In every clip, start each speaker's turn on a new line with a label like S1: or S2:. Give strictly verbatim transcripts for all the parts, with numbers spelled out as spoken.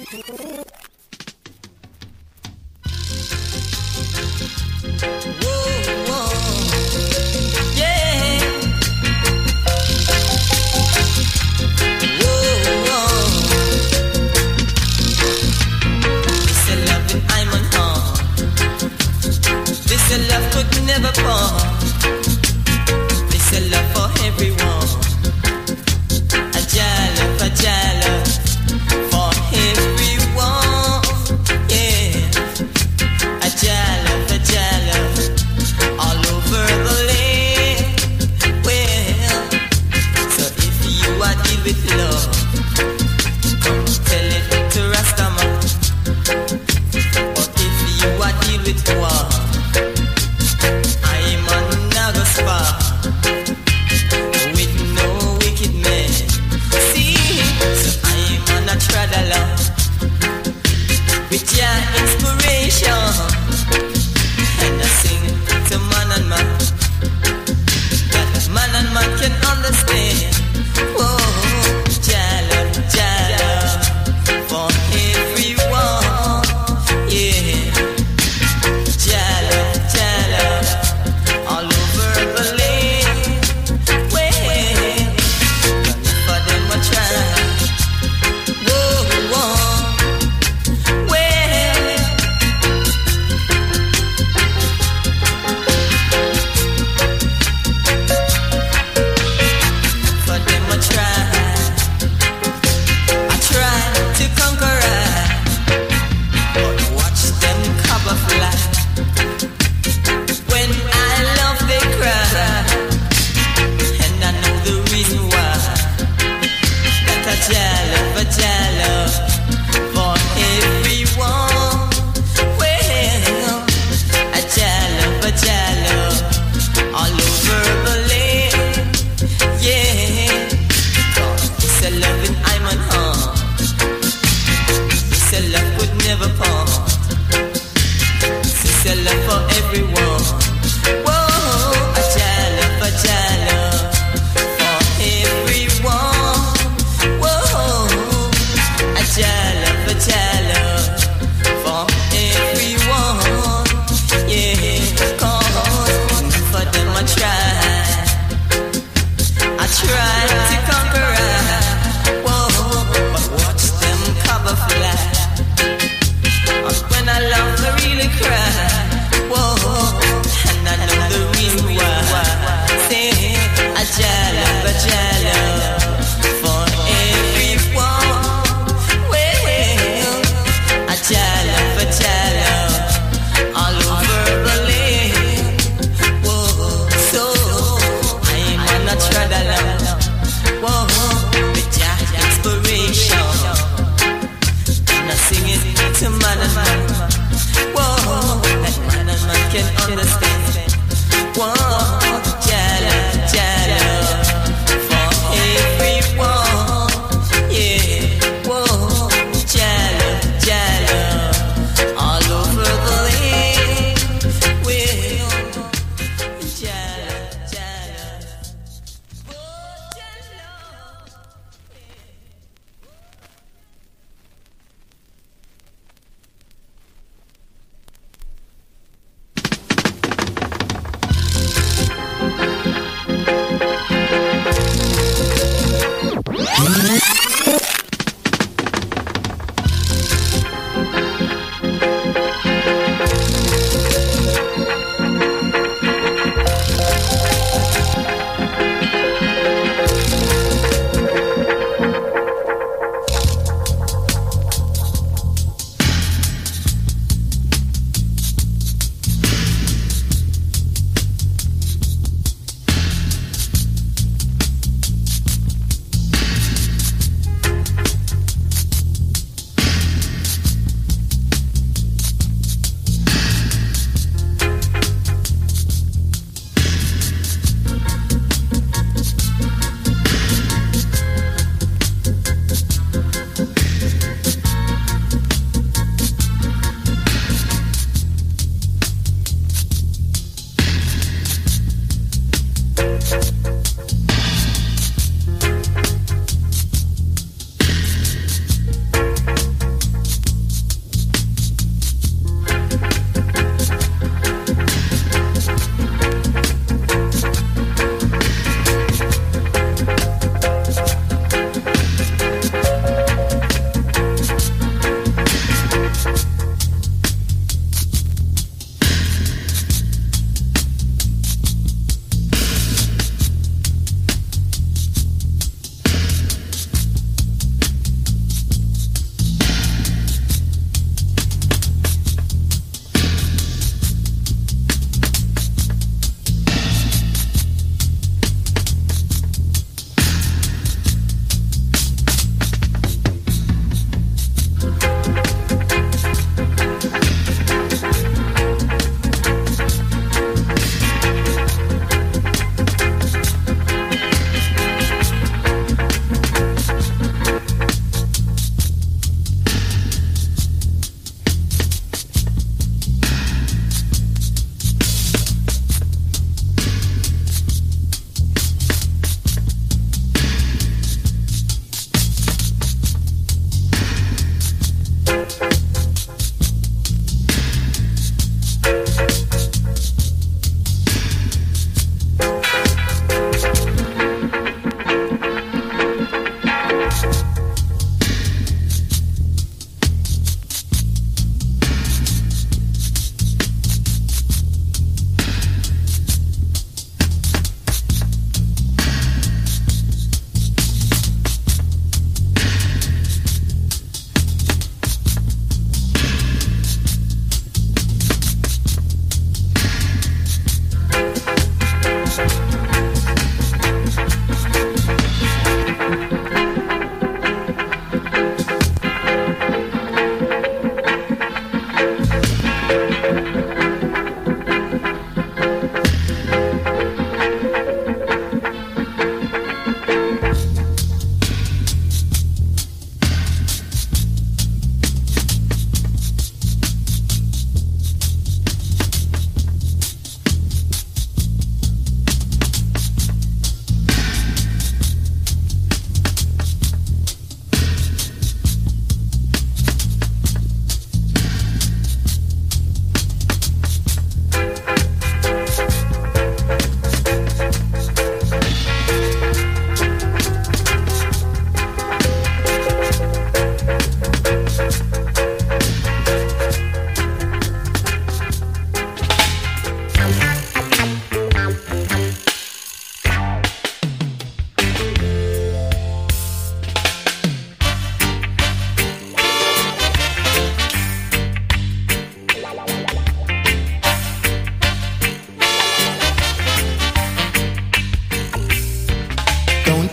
S1: Whoa, whoa.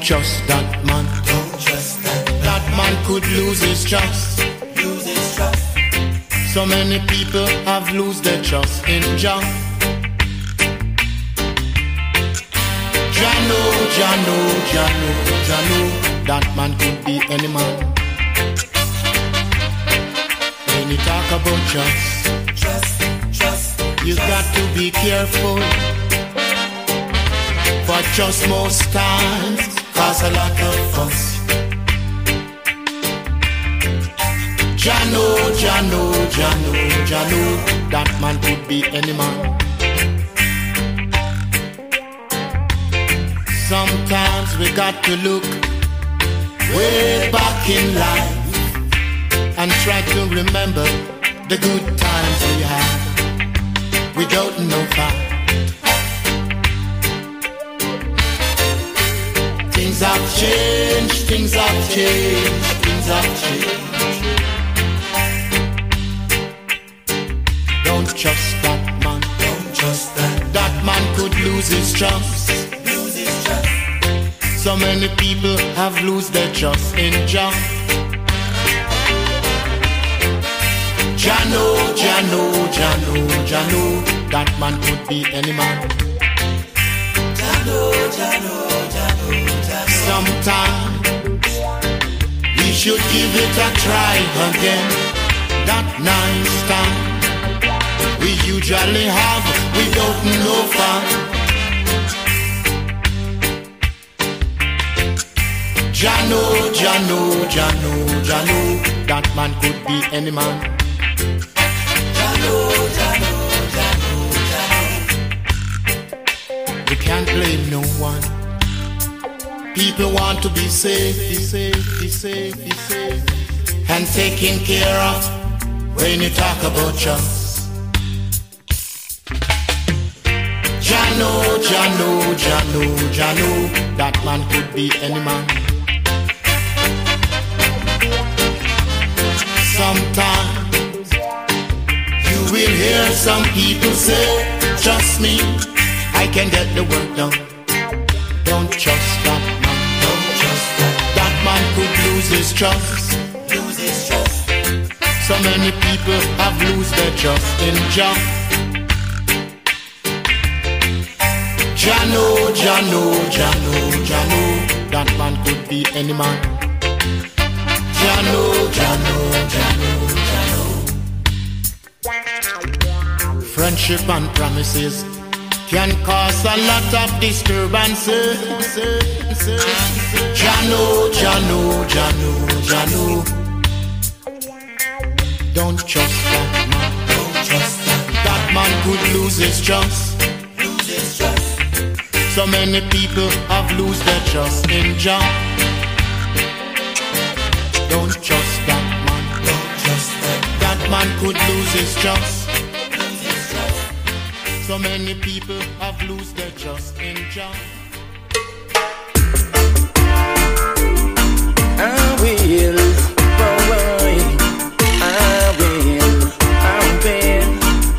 S1: trust that man.
S2: Don't trust that man.
S1: That man could lose his trust.
S2: Lose his trust.
S1: So many people have lost their trust in Jah. Jah know, Jah know, Jah know, Jah know that man could be any man. When you talk about trust,
S2: Trust, trust,
S1: you
S2: trust.
S1: got to be careful. For trust most times cause a lot of fuss. Jah know, Jah know, Jah know, Jah know that man could be any man. Sometimes we got to look way back in life and try to remember the good times we had without no fight. Things have changed, things have changed, things have changed. Don't trust that man.
S2: Don't trust that.
S1: That man could lose his trust.
S2: Lose his trust.
S1: So many people have lost their trust in Jah. Jah know, Jah know, Jah know, Jah know that man could be any man.
S2: Jah know, Jah know, Jah know, Jah know.
S1: Sometimes we should give it a try again. That nice time we usually have without no fun. Jah know, Jah know, Jah know, Jah know that man could be any man.
S2: Jah know, Jah know, Jah know, Jah know.
S1: We can't blame no one. People want to be safe, be safe, be safe, be safe, and taken care of when you talk about trust. Jah know, Jah know, Jah know, Jah know that man could be any man. Sometimes you will hear some people say, trust me, I can get the work done. Don't trust that man.
S2: Don't trust that.
S1: That man could lose his trust.
S2: Lose his trust.
S1: So many people have lost their trust in Jah. Jah know, Jah know, Jah know, Jah know that man could be any man. Jah know, Jah know, Jah know, Jah know. Friendship and promises can cause a lot of disturbances. Jah know, Jah know, Jah know, Jah know. Don't trust that man.
S2: Don't trust that.
S1: That man could lose his trust.
S2: Lose his trust.
S1: So many people have lost their trust in Jah. Don't trust that man.
S2: Don't trust that.
S1: That man could lose his trust.
S2: Lose his trust.
S1: So many people have lost their trust in Jah.
S3: I will, oh, I will, I will.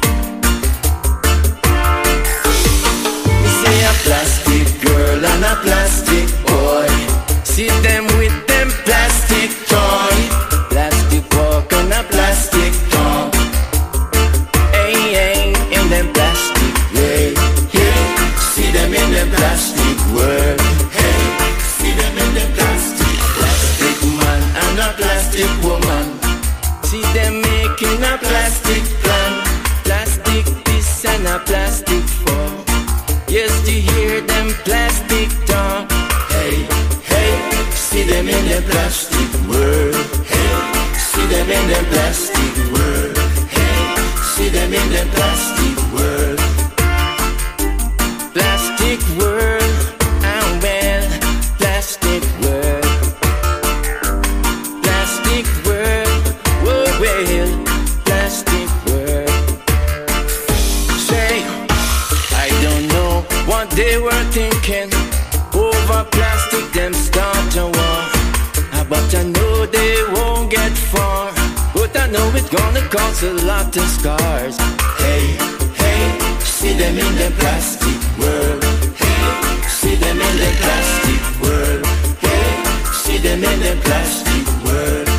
S3: Me see a plastic girl and a plastic boy. See them with them plastic toy. Plastic walk and a plastic talk. Hey, hey, in them plastic way. Hey, see them in them plastic world. Hey, see them in them plastic. Plastic man and a plastic woman. See them making a plastic plan. Plastic this and a plastic fall. Yes, to hear them plastic talk. Hey, hey, see them in the plastic world. Hey, see them in the plastic world. Hey, see them in the plastic world. Plastic world, I'm well. Plastic world. Plastic world, oh well. Plastic world. Say, I don't know what they were thinking. Over plastic, them start a war. Ah, But I know they won't get far. But I know it's gonna cause a lot of scars. Hey, hey, see them in the plastic world. Hey, see them in the plastic world. them in the plastic world.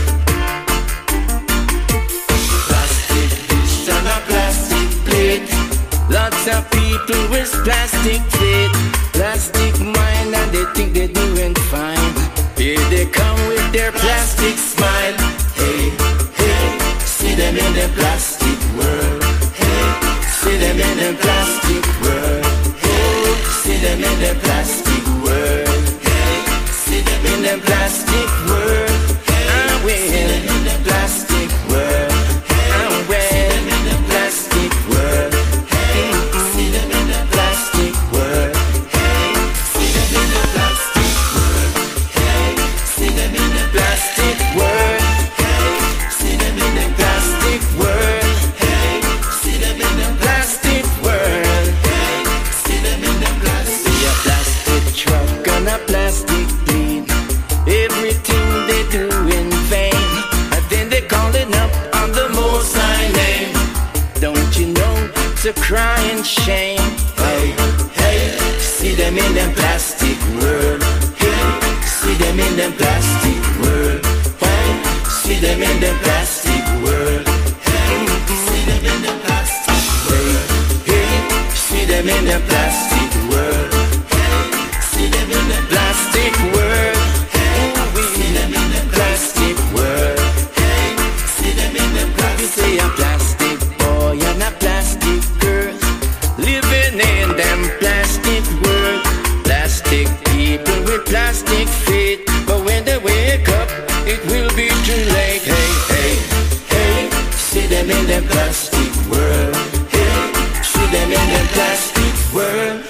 S3: Plastic dish and a plastic plate. Lots of people with plastic feet, plastic mind, and they think they're doing fine. Here they come with their plastic smile. Hey, hey, see them in the plastic world. Hey, see them in the plastic world. Hey, see them in the plastic world. Hey, see them in the plastic world. I'm with in the plastic world. I'm with in the plastic world. See them in the plastic world. Hey, see them in the plastic world. Hey, see them in the plastic world. Hey, see them in the plastic world. Hey, see them in the plastic world. Hey, see them in the plastic. See a plastic truck and a plastic plane. Everything they do in vain, and then they calling up on the Most High name. Don't you know? It's a crying shame. Hey, hey, see them in them plastic world. Hey, see them in them plastic world. Hey, see them in them plastic world. Hey, see them in them plastic world. Hey, see them in them plastic world. Hey, see them in them plastic world. Hey, we see them in them plastic world. Hey, see them in them plastic. You say a plastic boy and a plastic girl living in them plastic world. Plastic people with plastic feet, but when they wake up, it will be too late. Hey, hey, hey, see them in them plastic world. Hey, see them in them plastic world.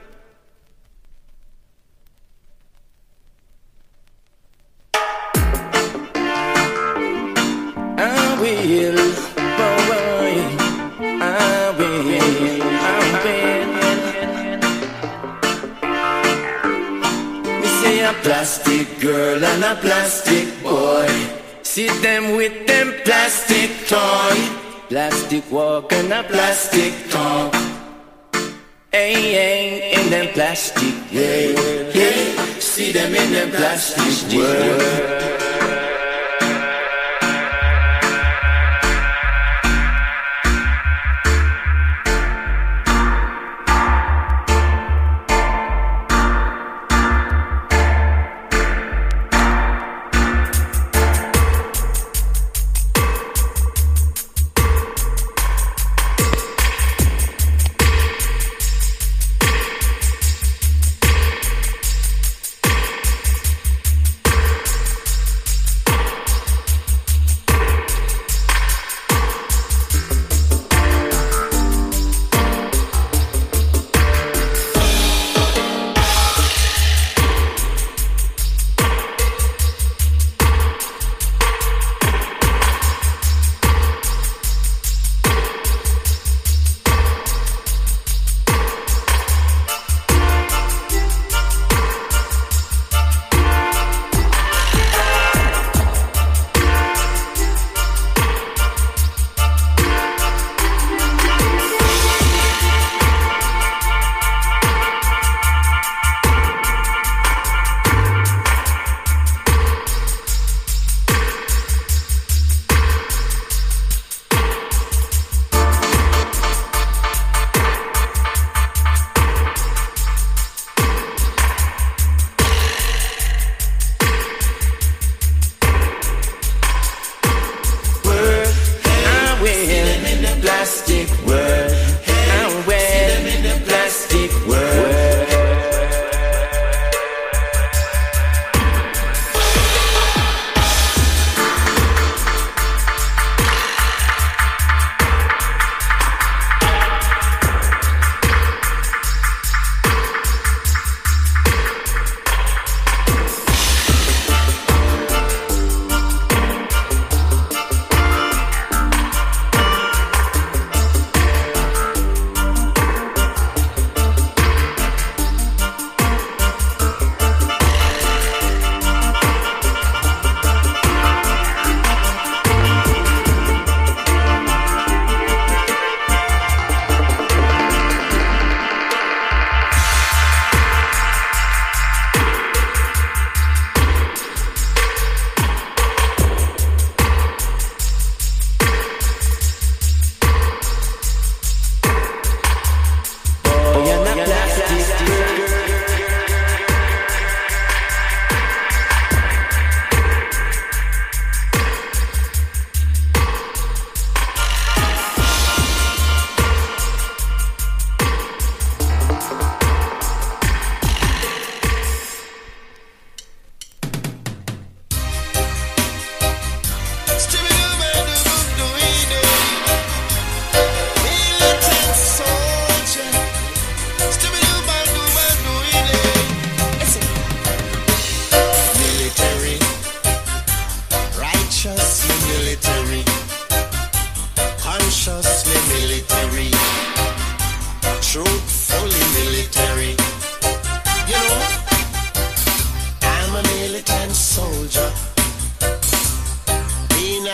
S3: I will, boy, I will, I will. Me say a plastic girl and a plastic boy, see them with them plastic toy. Plastic walk and a plastic talk. Hey, hey, in them plastic, yeah, yeah. See them in them plastic world.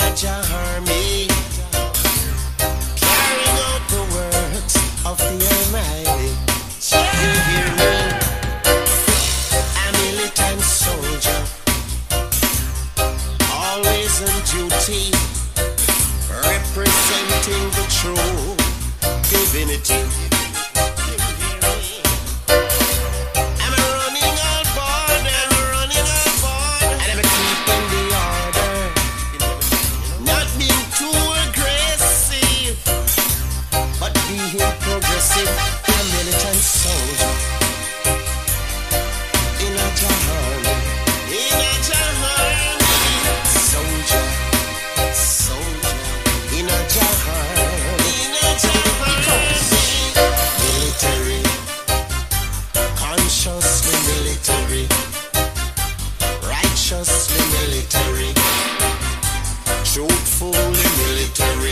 S3: a Jah army, carrying out the works of the Almighty. You hear me? A militant soldier, always on duty, representing the true divinity. I'm running on board, I'm running on board, and I'm keeping the order, not being too aggressive, but being progressive. A militant soldier in a Jah army, in a Jah army, soldier, soldier in a Jah army, in a Jah army, military, consciously military, righteously military, truthfully military.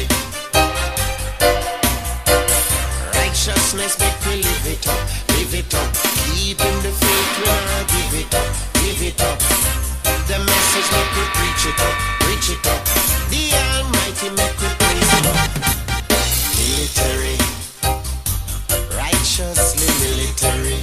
S3: Righteousness make we live it up, live it up. Keeping the faith we not give it up, give it up. The message make we preach it up, preach it up. The Almighty make we praise it up. Military, righteously military.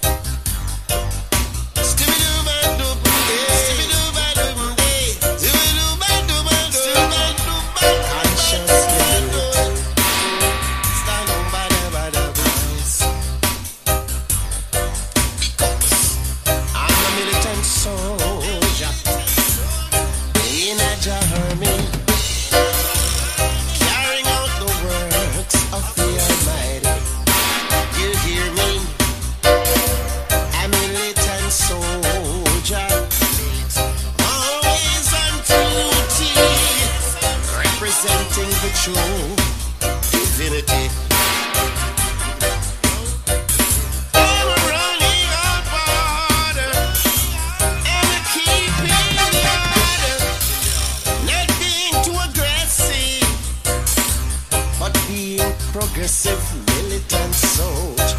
S3: Progressive militant soldier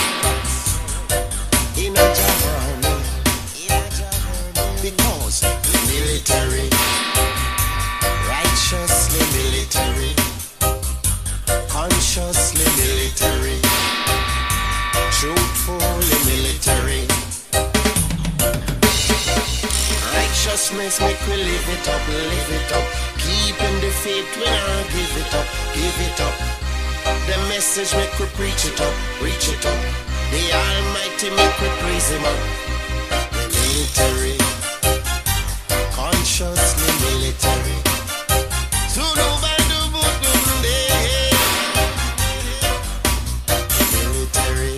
S3: in a Jah army, because military, righteously military, consciously military, truthfully military. Righteousness make we live it up, live it up. Keeping the faith we not give it up, give it up. The message make we preach it up, preach it up. The Almighty make we praise Him up. The military, consciously military. Military.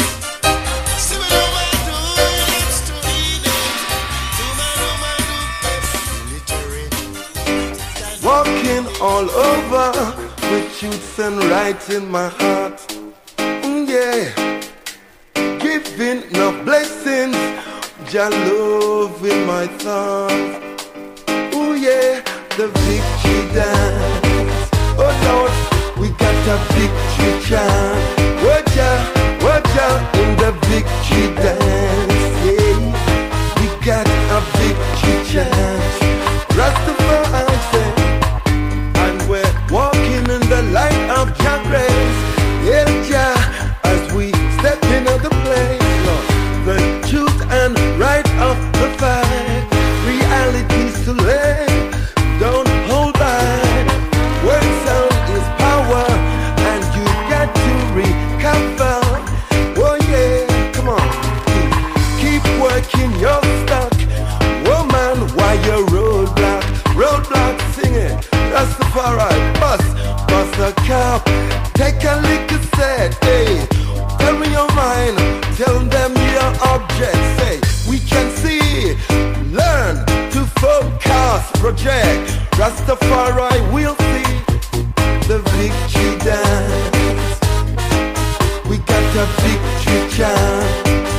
S4: Walking all over with truth and right in my heart. Mm, yeah. Giving no blessings, Jah love in my thoughts. Oh yeah, the victory dance. Oh Lord, we got a victory chant. Watch out, watch out in the victory dance. Yeah, we got a victory chant. Rastafari say, and we're walking in the light of Jah grace. Yeah, Jah, as we step into the place, Lord, the truth and right of the fight, realities to lay, don't hold back. Word sound is power, and you got to recover. Oh yeah, come on, keep, keep working your stock. Woman, why you roadblock, roadblock singing, Rastafari, bust, bust the cap, take a lick of set, hey, tell me your mind, tell them your object, say, we can see, learn to focus, project, Rastafari will see, the victory dance, we got a victory chant,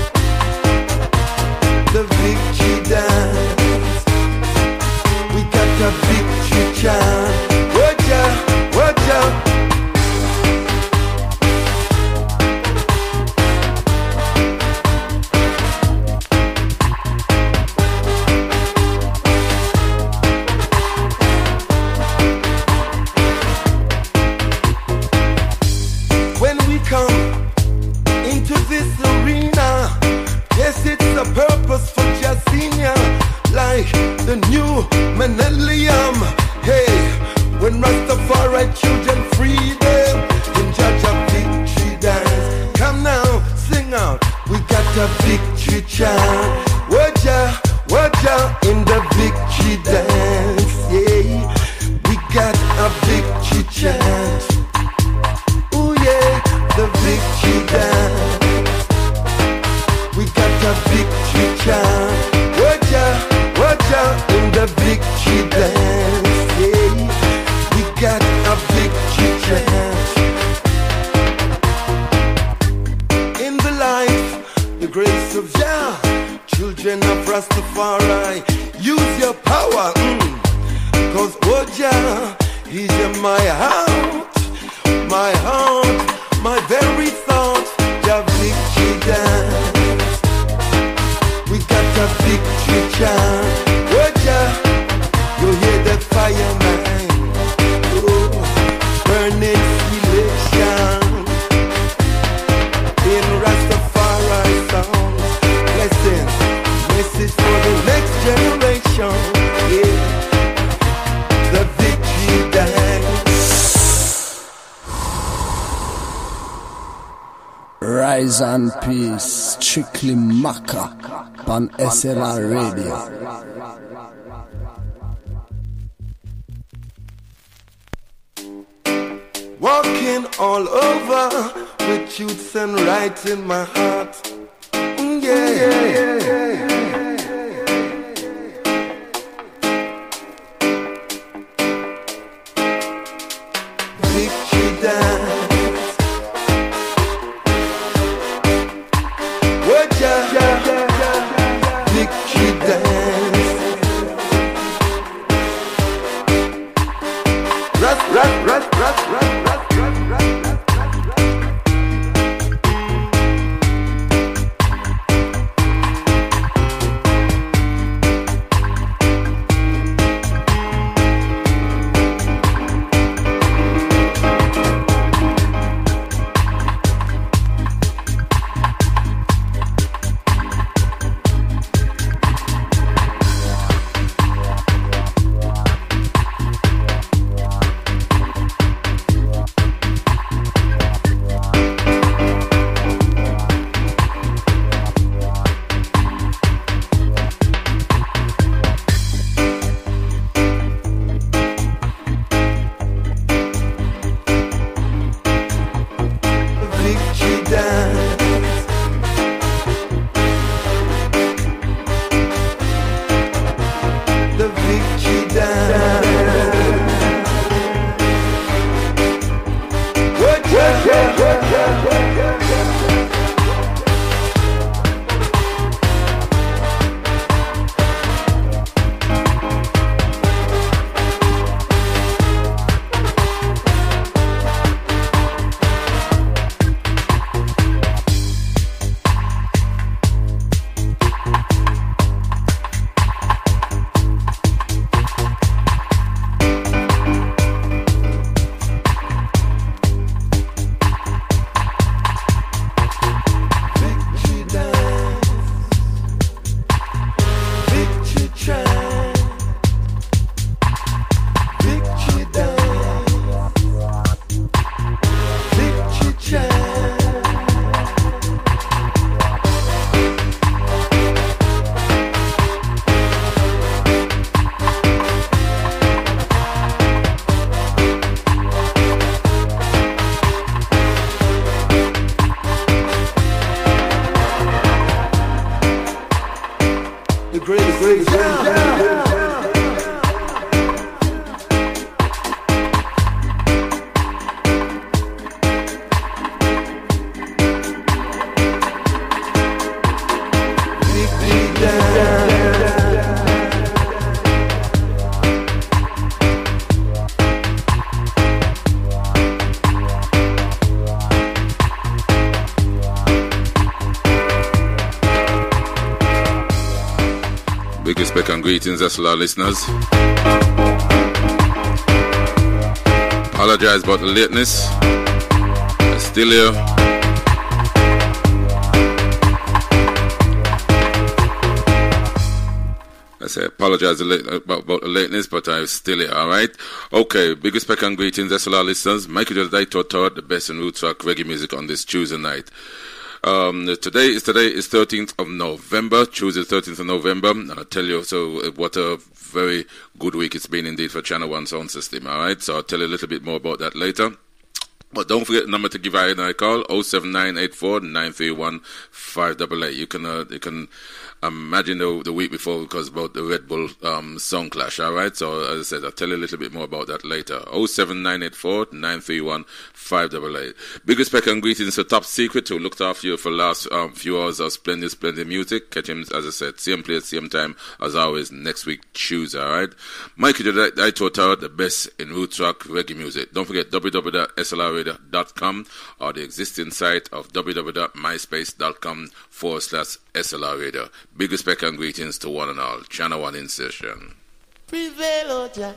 S4: the victory dance, we got a victory chant, watch out, watch out. my children freedom in Jah Jah victory dance. Come now, sing out, we got a victory chant. Waja, waja in the victory dance, yeah. We got a victory chant. Oh yeah, the victory dance. We got a victory chant. Waja, waja in the victory dance, yeah. We got a victory chant. In the life, the grace of Jah, children of Rastafari, use your power, mm. Cause Waja, he's in my heart, my heart, my very thought, Jah victory dance. We got a victory chant. Waja, you hear the fire, man. Oh, burning selection in Rastafari songs. Blessings, message for the next generation. Yeah, the victory dance.
S5: Rise and peace, strictly Maka, on S L R Radio.
S4: Walking all over with truths and right in my heart. Mm, yeah, yeah, yeah, yeah. Victory dance. Waja, victory dance. Rat, rat, rat, rat, rat, rat.
S6: Big respect and greetings, S L R listeners. Apologize about the lateness. I'm still here. I say, apologize late, about, about the lateness, but I'm still here, all right? Okay, big respect and greetings, S L R listeners. Michael Joseph Todd, the best in roots rock reggae music on this Tuesday night. Um, today is today is thirteenth of November, Tuesday thirteenth of November, and I tell you, so what a very good week it's been indeed for Channel One Sound System, all right? So I'll tell you a little bit more about that later. But don't forget the number to give Ian a call, oh seven nine eight four nine three one five eight eight. You can, uh, you can imagine the, the week before because about the Red Bull um, song clash, all right? So as I said, I'll tell you a little bit more about that later. oh seven nine eight four nine three one five eight eight. Big respect and greetings to Top Secret, who looked after you for the last um, few hours of splendid, splendid music. Catch him, as I said, same place, same time, as always, next week, Tuesday, all right? Mikey I taught out the best in roots rock reggae music. Don't forget w w w dot s l r radio dot com or the existing site of w w w dot myspace dot com forward slash S L R Radio. Big respect and greetings to one and all. Channel One in session.
S1: Prevail, oh Jah.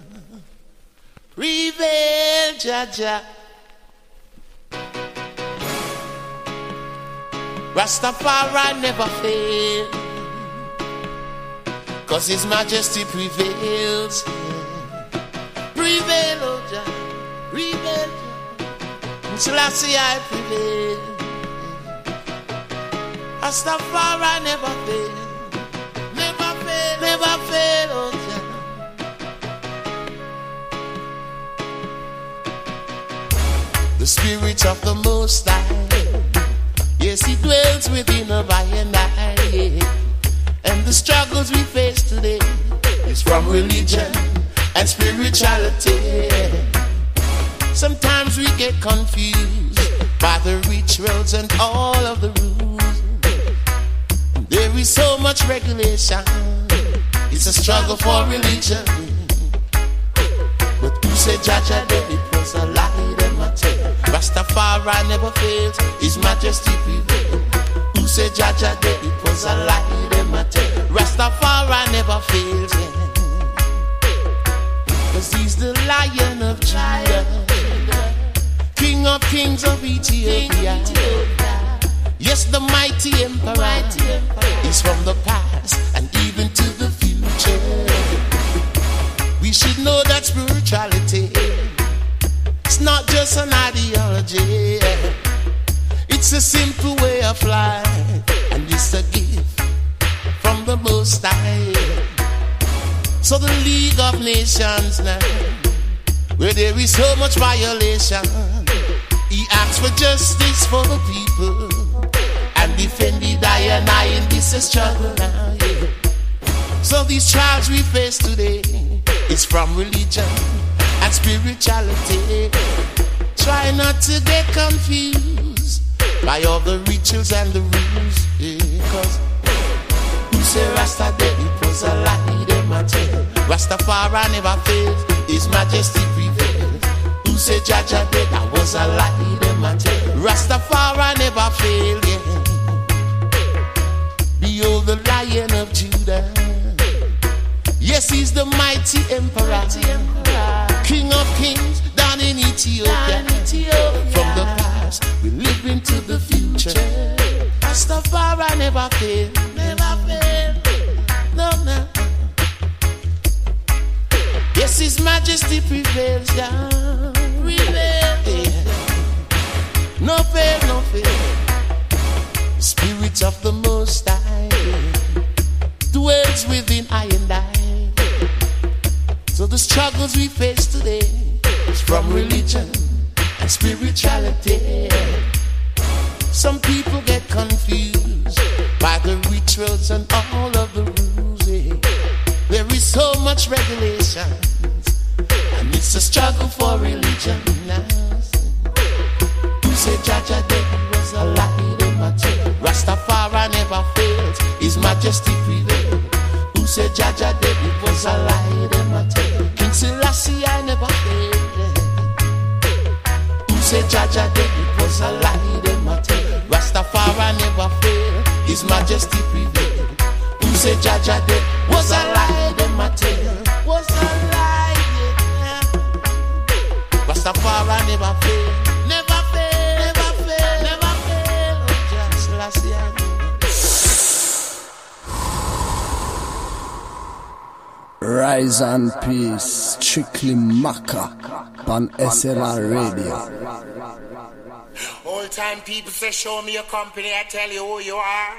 S1: Prevail, Jah Jah. Rastafari never fail, 'cause His Majesty prevails. Prevail, oh Jah. Prevail, Jah. Selassie I prevail. Rastafari never fail, never fail, never fail, oh Jah. The Spirit of the Most High, yes, He dwells within a by and I. And the struggles we face today is from religion and spirituality. Sometimes we get confused by the rituals and all of the rules. There is so much regulation, it's a struggle for religion. But who said Jah Jah dead? It was a lie, them I tell. Rastafari never fails, His Majesty prevails. Who said Jah Jah dead? It was a lie, them I tell. Rastafari never fails, yeah. 'Cause He's the Lion of Judah, King of Kings of Ethiopia. Yes, the mighty emperor is from the past and even to the future. We should know that spirituality, it's not just an ideology. It's a simple way of life, and it's a gift from the Most High. So the League of Nations now, where there is so much violation, He asks for justice for the people and defend the I and I in this struggle now, yeah. So these trials we face today is from religion and spirituality. Try not to get confused by all the rituals and the rules, yeah. 'Cause who say Rasta dead? It was a lie, them I tell. Rastafari never fails, His Majesty prevails. Who say Jah Jah dead? That was a lie, them I tell. Rastafari never failed, yeah. Behold the Lion of Judah. Yes, He's the mighty emperor, mighty emperor. King of Kings down in Ethiopia. Down Ethiopia. From the past we live into the future. Rastafari never fail, never fail. No, no. Yes, His Majesty prevails, yeah. Prevails. Yeah. No fail, no fail. Spirit of the Most High dwells within I and I. So the struggles we face today is from religion and spirituality. Some people get confused by the rituals and all of the rules, yeah. There is so much regulation, and it's a struggle for religion now. Who said Jah Jah dead? It was a lie, them I tell. Rastafari never fails, His Majesty prevails. Who said Jah Jah dead? It was a lie, them I tell. King Selassie I never failed. Who said Jah Jah dead? It was a lie, them I tell. Rastafari never failed, His Majesty prevails. Who said Jah Jah dead? Was a lie, them I tell. Was a lie, yeah. Rastafari never failed, never failed, never failed, never failed. Oh, Jah Selassie I never.
S5: Rise and peace, strictly Maka, on S L R Radio.
S1: Old time people say, show me your company, I tell you who you are.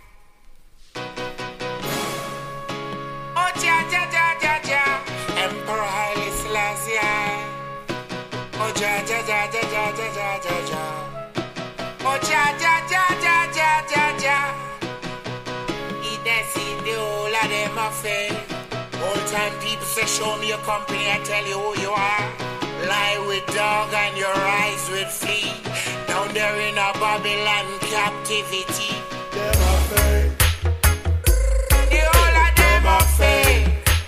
S1: Oh, ja, ja, ja, ja, ja, Emperor Haile Selassie. Oh, ja, ja, ja, ja, ja, ja, ja, ja, ja. Oh, ja, ja, ja, ja, ja, ja, ja. He does see the whole of them affair. Old time people say, show me your company, I tell you who you are. Lie with dog and your eyes with flea. Down there in a Babylon captivity.
S4: Them are fake.
S1: The whole of them are fake.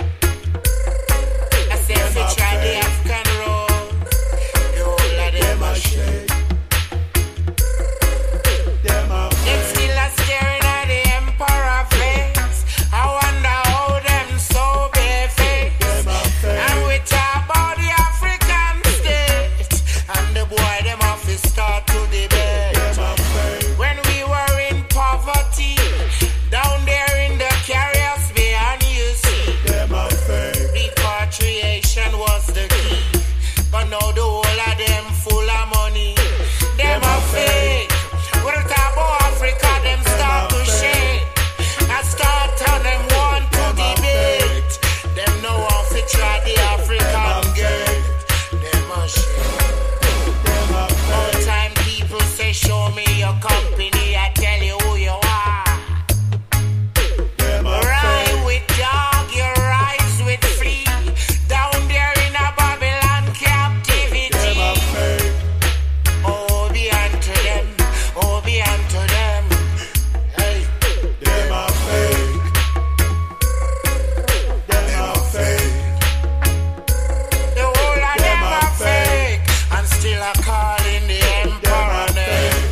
S1: I say if you try the African road, the whole of them are shake.
S4: Them are
S1: Them still are staring at the emperor face. I wonder how them so barefaced.
S4: Them are fake.
S1: And we talk about the African state, and the boy them off his start to debate.
S4: Them are fake.
S1: When we were in poverty, down there in the Caribbean, you see,
S4: Them are fake.
S1: repatriation was the key. But now the whole of them full of money. Them are fake. When we talk about Africa, them start to shake. I start tell them want to debate. Them no want to try the African gate. Them are shake.
S4: Them are
S1: All
S4: fake.
S1: time people say, show me your company, I tell you who you are.
S4: Them are
S1: Ride
S4: fake.
S1: with dog, you rise with flea. Down there in a Babylon
S4: Them
S1: captivity.
S4: are fake.
S1: Oh, be unto them, oh, be unto them. Hey,
S4: Them are fake. Them are fake.
S1: the whole of them
S4: Them
S1: are
S4: are
S1: fake, and still a calling the
S4: Them
S1: emperor
S4: are
S1: name.
S4: fake.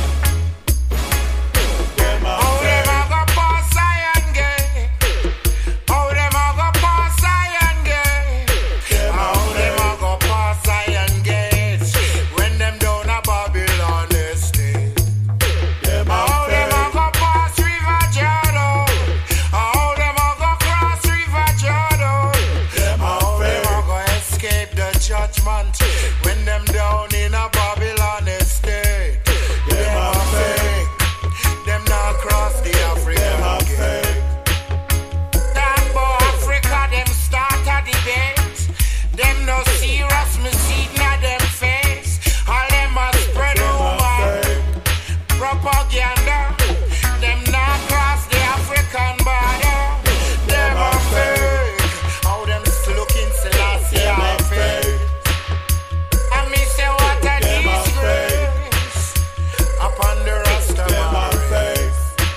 S4: Them are
S1: How them
S4: fake.
S1: a go pass Zion gate? How them a go pass Zion gate?
S4: Them
S1: How
S4: are
S1: them a
S4: fake.
S1: go pass Zion gate? When them down a Babylon estate.
S4: Them
S1: How
S4: are
S1: them a
S4: fake.
S1: go pass River Jordan? How them a go cross River Jordan?
S4: Them
S1: How
S4: are
S1: them a
S4: fake.
S1: go escape the judgment when them down in a Babylon estate? Them
S4: are
S1: are fake. Them not cross the
S4: Them
S1: African
S4: are
S1: gate.
S4: fake.
S1: Talk about Africa, them start a debate. Them no serious, me see it na them face. All them a spread
S4: Them are
S1: rumor,
S4: fake.
S1: propaganda. Them not cross the African border. Them
S4: are
S1: are fake. How them looking Selassie
S4: Them
S1: are
S4: are
S1: fake.
S4: fake.
S1: And me say what a
S4: Them are
S1: disgrace upon the Rasta
S4: Them are fake.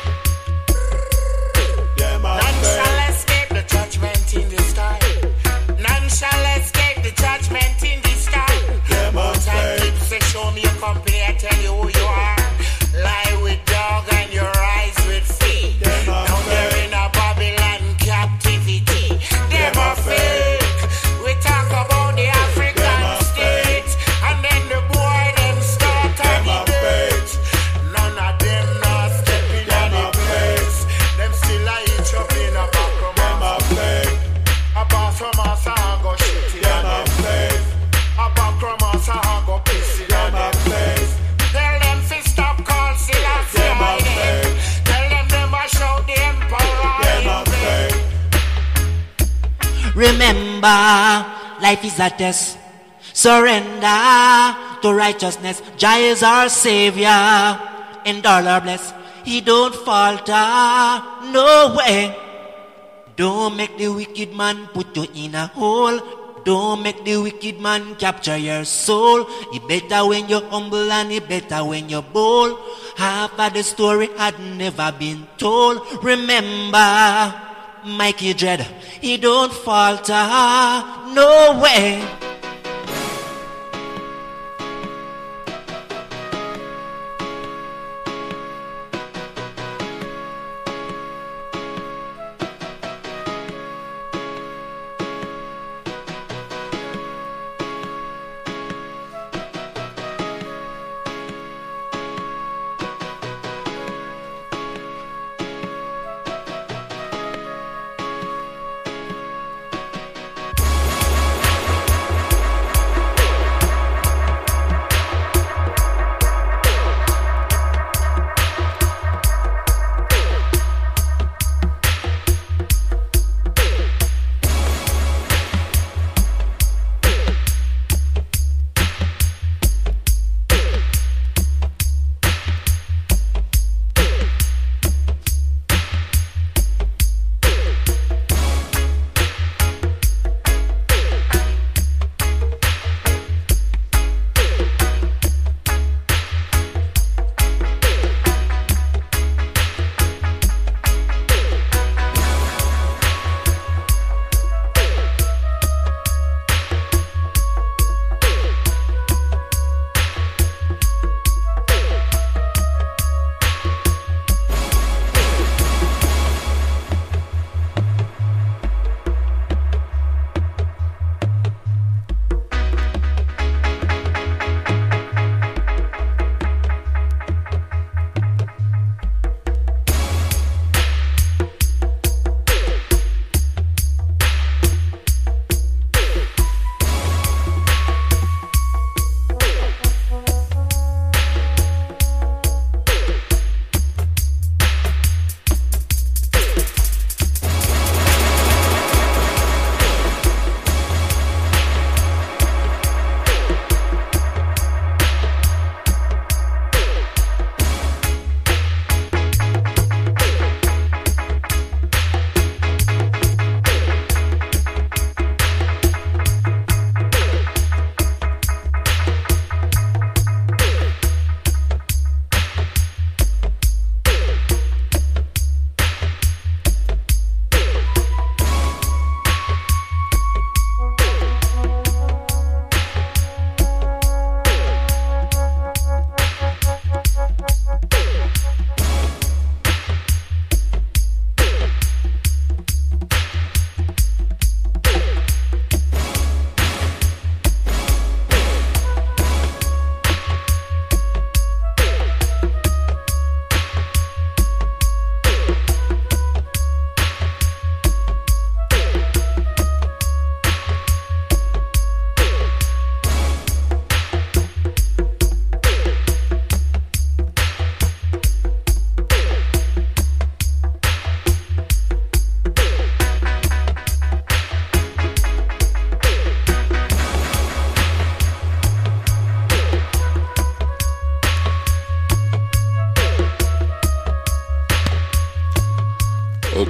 S4: Them are
S1: None shall
S4: fake.
S1: escape the judgment in this time. None shall escape the judgment in this time.
S4: Them are
S1: All time
S4: fake.
S1: people say, show me your company, I tell you who you are. Lie with dog and your eyes with flea.
S4: Them are
S1: Down there
S4: fake.
S1: in a Babylon captivity. Them are fake. We talk about the African
S4: Them are
S1: state. And then the boy them start a
S4: Them are
S1: debate. None of them not stepping on
S4: Them
S1: the
S4: are
S1: place. Them still a each up in a back room.
S4: Them are fake.
S1: A back from us a go shit in
S4: Them
S1: a
S4: are
S1: them.
S4: fake.
S1: A back from us a go piss in a
S4: Them are
S1: them.
S4: fake.
S1: Tell them fi stop call Selassie
S4: Them are
S1: my name.
S4: fake.
S1: Tell them them a shout the emperor
S4: Them
S1: in
S4: are
S1: vain.
S4: fake.
S7: Remember, life is a test. Surrender to righteousness. Jah is our savior. And all are blessed. He don't falter. No way. Don't make the wicked man put you in a hole. Don't make the wicked man capture your soul. It better when you're humble and it better when you're bold. Half of the story had never been told. Remember, Mikey Dread, he don't falter. No way.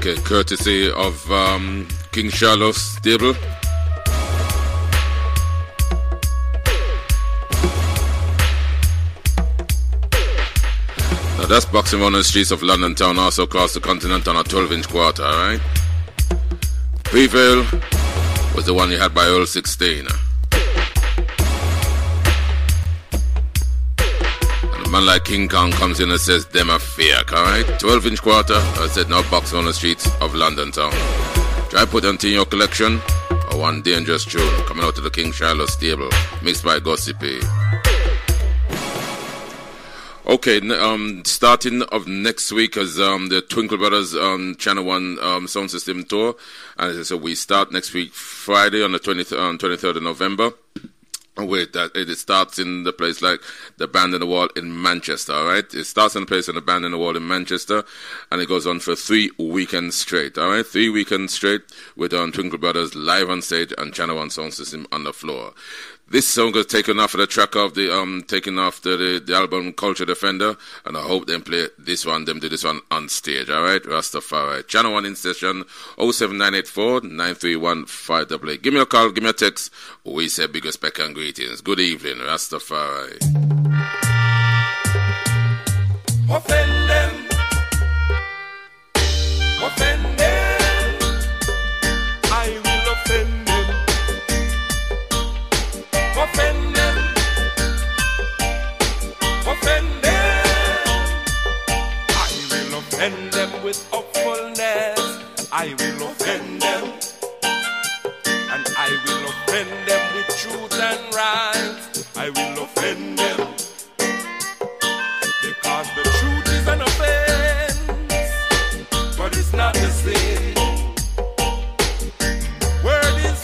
S6: Okay, courtesy of um, King Charles Stable. Now that's boxing on the streets of London town, also across the continent on a twelve inch quarter, alright? Prevail was the one you had by Earl sixteen. And a man like King Kong comes in and says, them a fake, alright? twelve inch quarter, I said now boxing on the streets of London town. Try put on in your collection, or one dangerous tune coming out of the King Charles stable, mixed by Gossipy. Okay, um, starting of next week is um, the Twinkle Brothers um, Channel One um, Sound System Tour, and so we start next week Friday on the twentieth, um, twenty-third of November. Wait, that it starts in the place like the Band in the Wall in Manchester. All right, it starts in the place in the Band in the Wall in Manchester, and it goes on for three weekends straight. All right, three weekends straight with um, Twinkle Brothers live on stage and Channel One Sound System on the floor. This song is taken off of the track of the um taken off the, the the album Culture Defender, and I hope them play this one, them do this one on stage. All right, Rastafari. Channel One in session oh seven nine eight four nine three one five eight eight. Give me a call, give me a text. We say big respect and greetings. Good evening, Rastafari.
S2: Offend them, offend them, I will offend them. Offend them, offend them, I will offend them with awfulness. I will offend them, and I will offend them with truth and right. I will offend them, because the truth is an offense, but it's not the same. Word is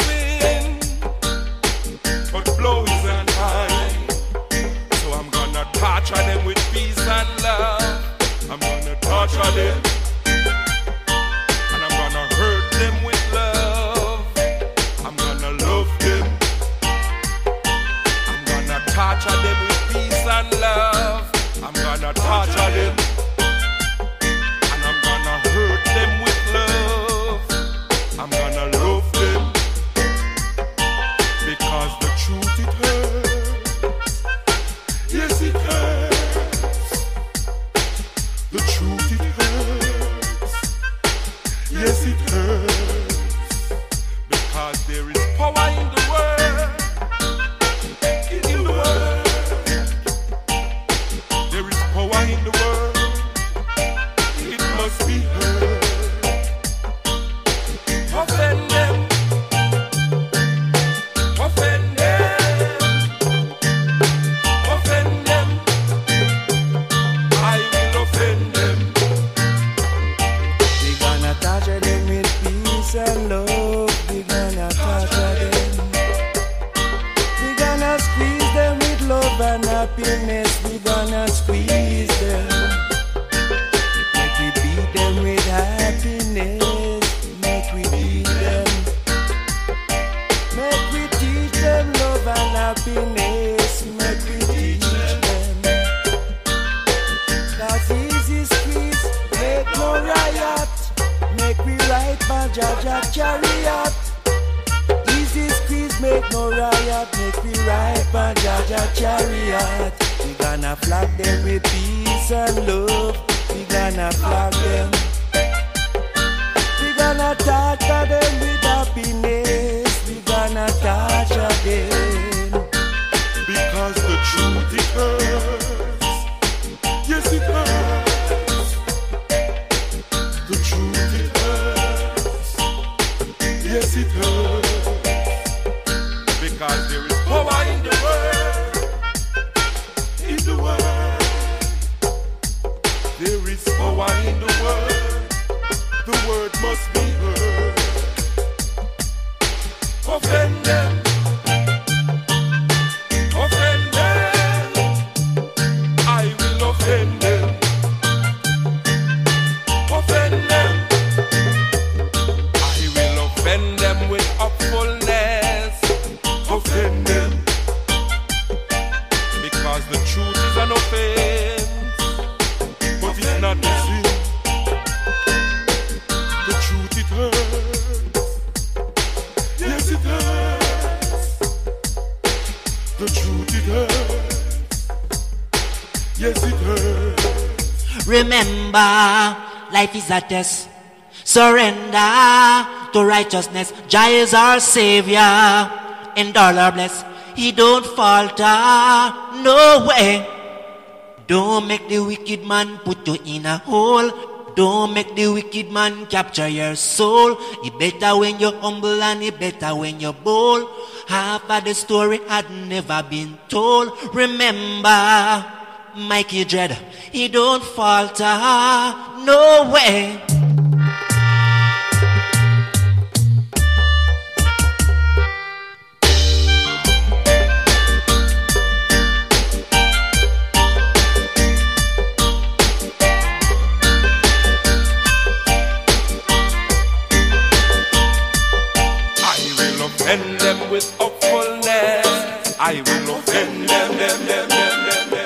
S2: blows and high. So I'm gonna torture them with peace and love. I'm gonna torture them, and I'm gonna hurt them with love. I'm gonna love them. I'm gonna torture them with peace and love. I'm gonna torture them, and I'm gonna hurt them with love. I'm gonna love them, because the truth it hurts. Yes, it hurts. The truth it hurts. Yes, it hurts. Because there is power in the word. In the word. There is power in the word. It must be heard. Offend them. Offend them, offend them, I will offend them.
S3: We gonna torture them with peace and love. We gonna torture them. We gonna squeeze them with love and happiness. We gonna squeeze them. Make we beat them with happiness. Make we beat them. Make we teach them love and happiness. Make we teach them. That's easy squeeze, make no riot. Make we ride by Jaja chariot. Easy squeeze, make no riot. Make we ride by Jaja chariot. We gonna flag them with peace and love. We gonna flag them. We gonna torture them with happiness. We gonna torture them,
S2: because the truth it hurts. Yes, it hurts. The truth it hurts. Yes, it hurts. Because there is power in the word. In the word. There is power in the word. The word must be heard. Offend them,
S4: The truth it hurts. Yes, it hurts.
S7: Remember, life is a test. Surrender to righteousness. Jah is our Savior. And all are blessed. He don't falter. No way. Don't make the wicked man put you in a hole. Don't make the wicked man capture your soul. It better when you're humble and it better when you're bold. Half of the story had never been told. Remember, Mikey Dread, he don't falter. No way.
S2: Offend them with awfulness. I will offend them, them, them, them, them, them,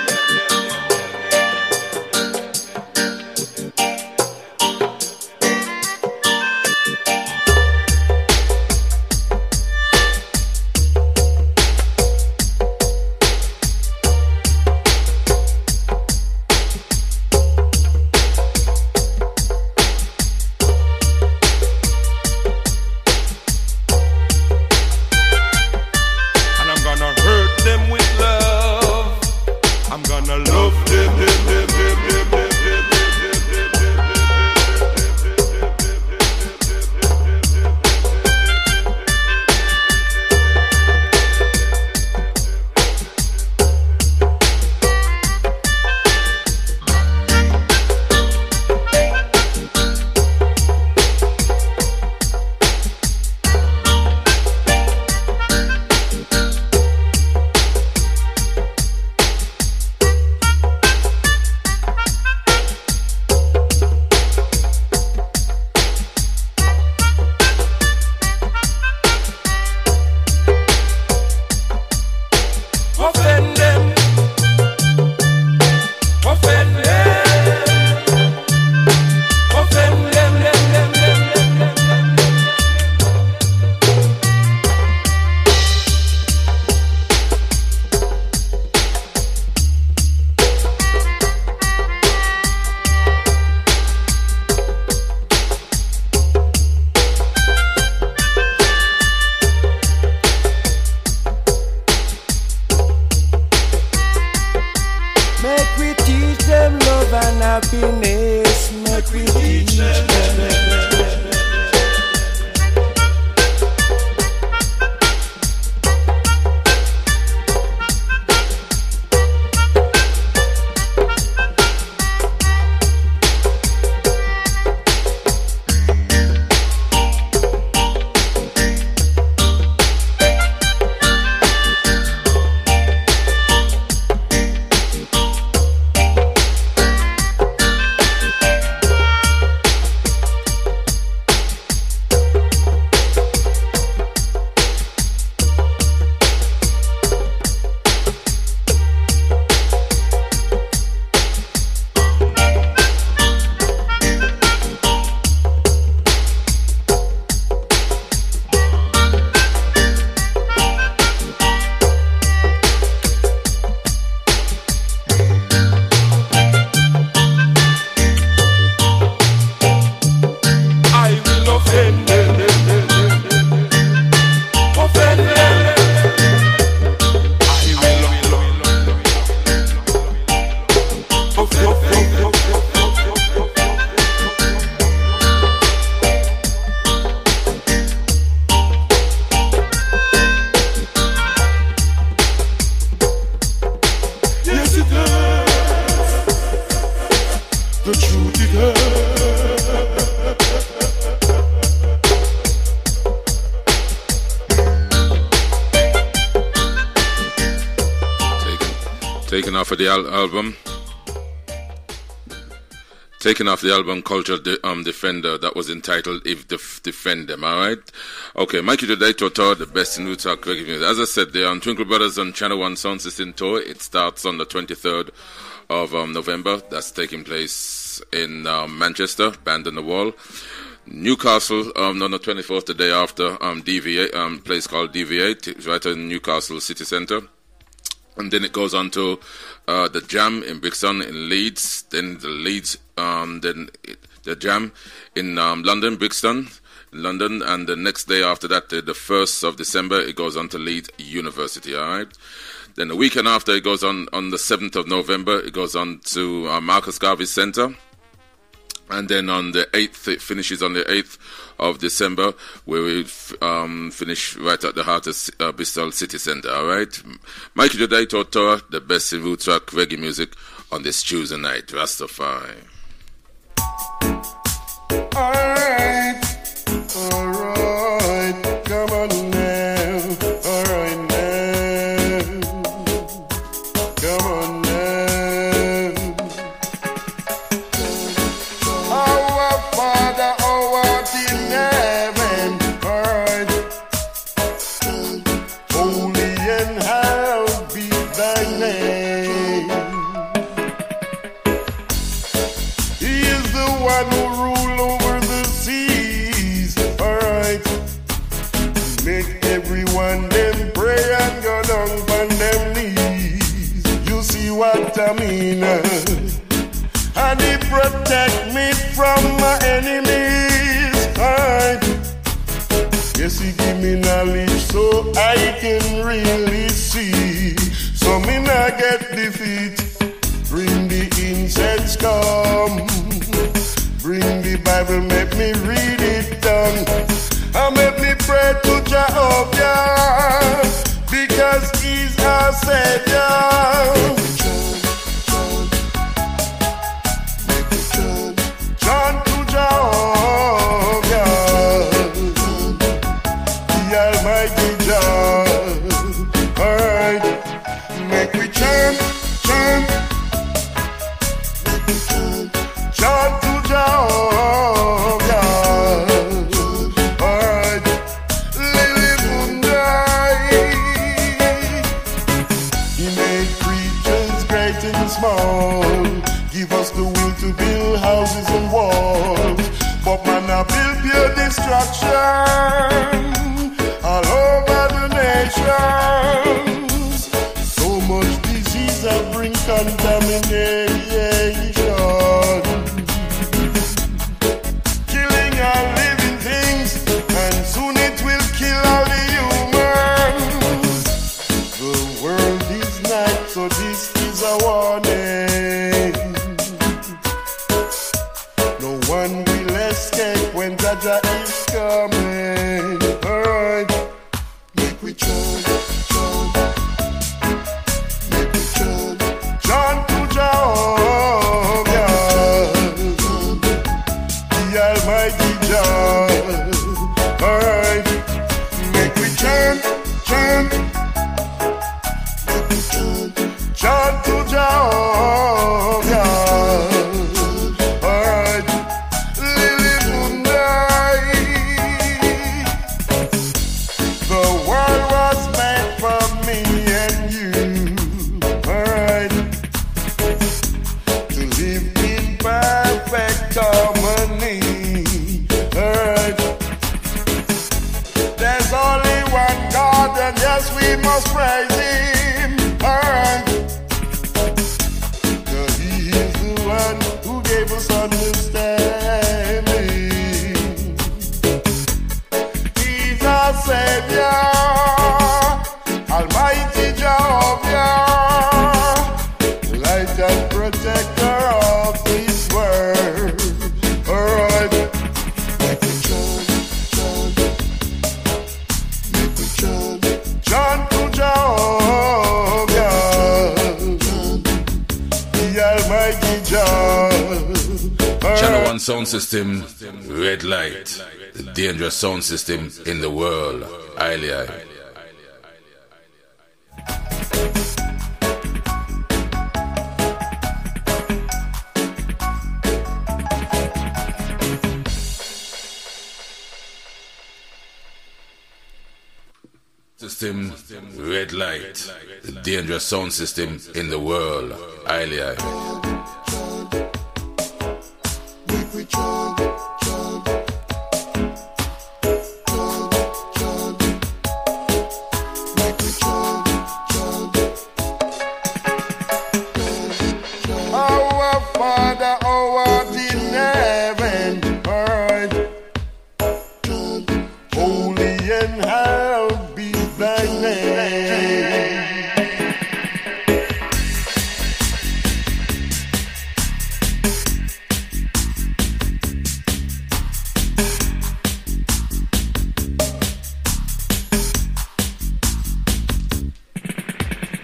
S6: Taken off of the al- album. Taken off the album Culture De- um, Defender that was entitled If Def- Defend Them, alright? Okay, Mikey the Director Tour, the best in roots rock reggae music. As I said, they're on Twinkle Brothers on Channel one Sound System Tour. It starts on the twenty-third of um, November. That's taking place in um, Manchester, Band on the Wall. Newcastle, um, on the twenty-fourth, the day after, um, D V A, um, place called D V A, it's right in Newcastle City Centre. And then it goes on to uh, the Jam in Brixton in Leeds, then the Leeds, um, then it, the Jam in um, London, Brixton, London, and the next day after that, the, the first of December, it goes on to Leeds University, all right? Then the weekend after, it goes on on the seventh of November, it goes on to uh, Marcus Garvey Centre. And then on the eighth, it finishes on the eighth of December, where we f- um, finish right at the heart of uh, Bristol City Centre, all right? Mikey Jodai Tortora, the best in roots rock reggae music on this Tuesday night. Rastafari.
S4: All right, all right, come on now, all right now, come on now. Our Father, who art in heaven, all right, holy and hallowed be thy name. He is the one who rule over the seas, alright. Make everyone them pray and go down on them knees. You see what I mean? And he protect me from my enemies, alright. Yes, he give me knowledge so I can really see. So me not get defeat. Bring the incense come. Bring the Bible, make me read it down. And make me pray to Jehovah, because he's our Savior. John to Jehovah, the Almighty Jah. Alright, make we chant, chant. John to Jehovah, alright, Lily Mundai. He made creatures great and small, give us the will to build houses and walls. But man, I build pure destruction all over the nations. So much disease I bring contamination. So this is a warning. No one will escape when Jaja is coming. Alright, make we chant, chant, make we chant, chant to Jehovah, the Almighty Jah. Alright, make we chant, chant. Chant to Jehovah, alright, Lily Mundai. The world was made for me and you, alright, to live in perfect harmony, alright. There's only one God, and yes, we must praise Him, alright. One who gave us understanding. He's our Savior, Almighty Jehovah, light and protector of this world. Alright, make we chant, chant, make we chant, chant to Jehovah, the Almighty
S6: Channel One sound system, red light, the dangerous sound system in the world. Highly high. System, red light, the dangerous sound system in the world. Highly high.
S4: Make we chant, chant,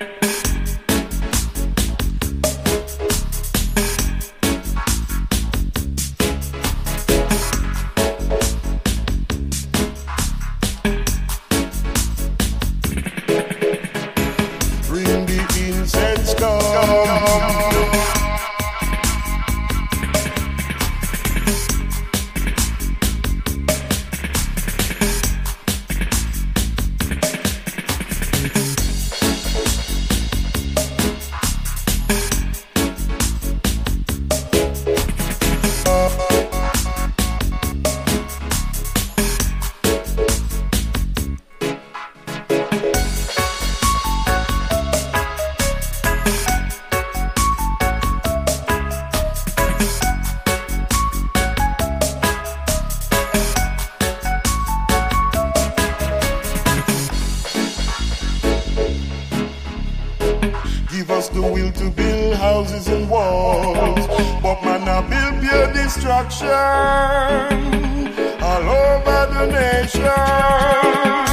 S4: Bring the incense come. Give us the will to build houses and walls, but man, I build pure destruction all over the nation.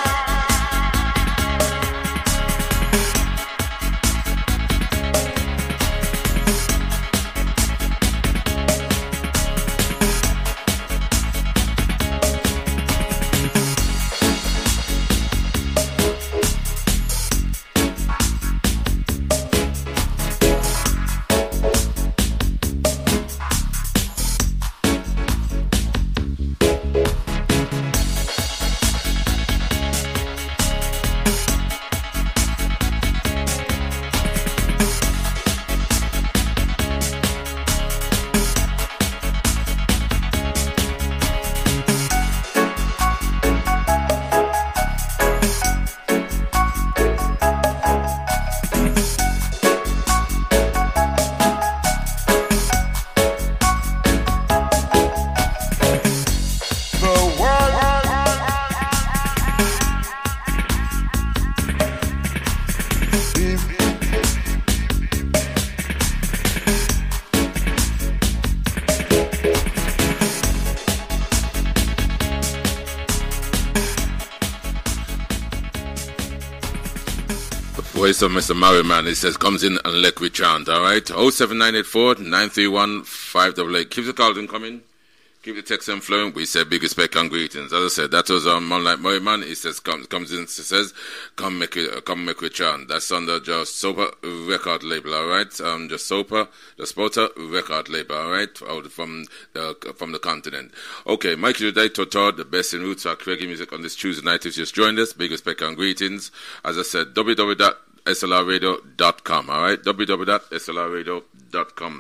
S6: Voice of Mister Merriman, he says, comes in and let we chant, all right? oh seven nine eight four, nine three one, five eight eight. Keep the calling coming. Keep the text and flowing. We say big respect and greetings. As I said, that was um, Moonlight Merriman. He says, comes, comes in, he says, come make it, come make we chant. That's under just Soper record label, all right? Um, just Soper, just Spotter record label, all right? Out from the, from the continent. Okay, Mike today, Totor, the best in roots rock reggae music on this Tuesday night. If you just joined us, big respect and greetings. As I said, w w w dot s l r radio dot com, all right? w w w dot s l r radio dot com.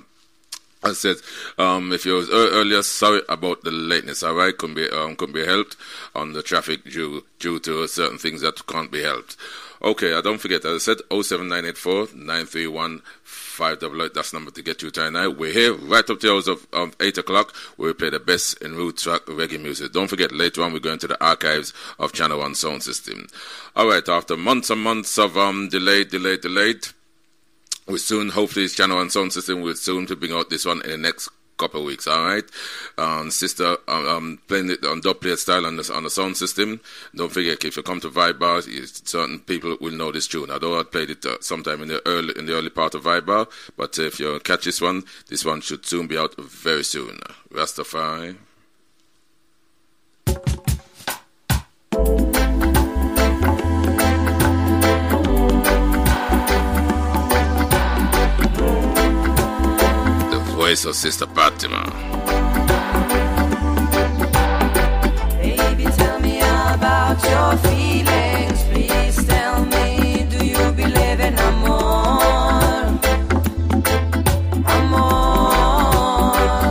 S6: I said, um, if you was earlier, sorry about the lateness, all right? Couldn't be, um, couldn't be helped on the traffic due, due to certain things that can't be helped. Okay, I don't forget, as I said, oh seven nine eight four, nine three one, five eight eight. That's the number to get you tonight. We're here right up to the hours of, of eight o'clock, where we play the best in roots track reggae music. Don't forget, later on, we're going to the archives of Channel one Sound System. All right, after months and months of um, delayed, delayed, delayed, we soon, hopefully, Channel one Sound System will soon to bring out this one in the next couple of weeks, all right? Um, sister, um, um, playing it on dub plate style on the, on the sound system. Don't forget, if you come to Vibe Bar, certain people will know this tune. Although I played it uh, sometime in the early in the early part of Vibe Bar, but if you catch this one, this one should soon be out very soon. Rastafari. Voice of Sister Fatima.
S8: Baby, tell me about your feelings. Please tell me, do you believe in amor? Amor.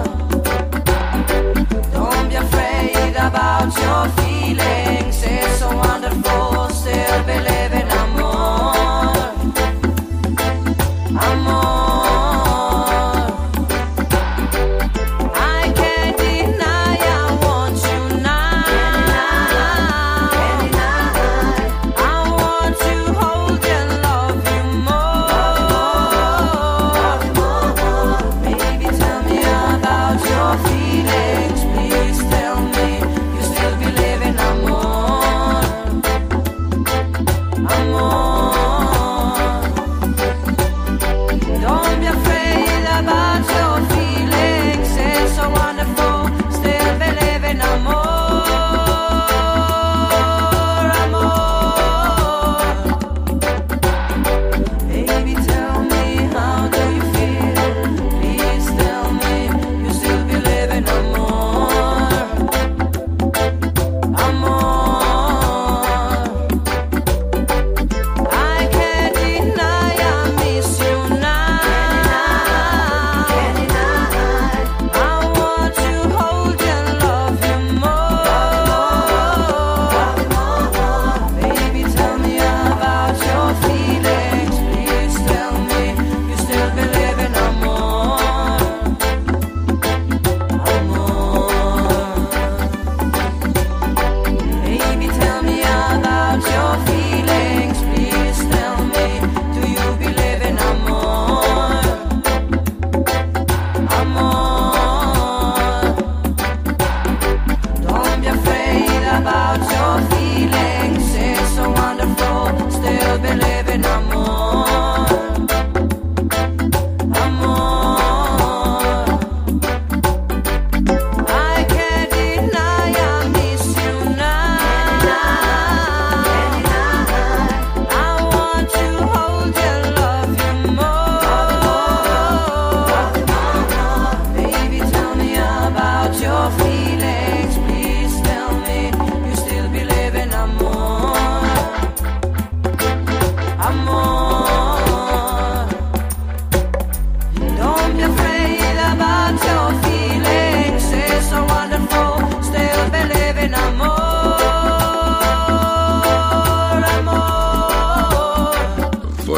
S8: Don't be afraid about your feelings. It's so wonderful, still believe in amor. Amor.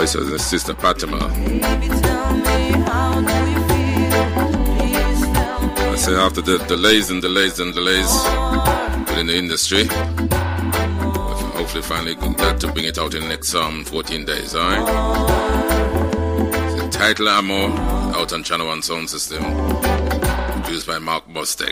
S6: voice of the Sister Fatima.
S8: Baby, tell me, how do you feel? Please tell me.
S6: I say after the delays and delays and delays within the industry, we'll hopefully finally got to bring it out in the next um, fourteen days, alright? The title Ammo, out on Channel one Sound System, produced by Mark Bostek.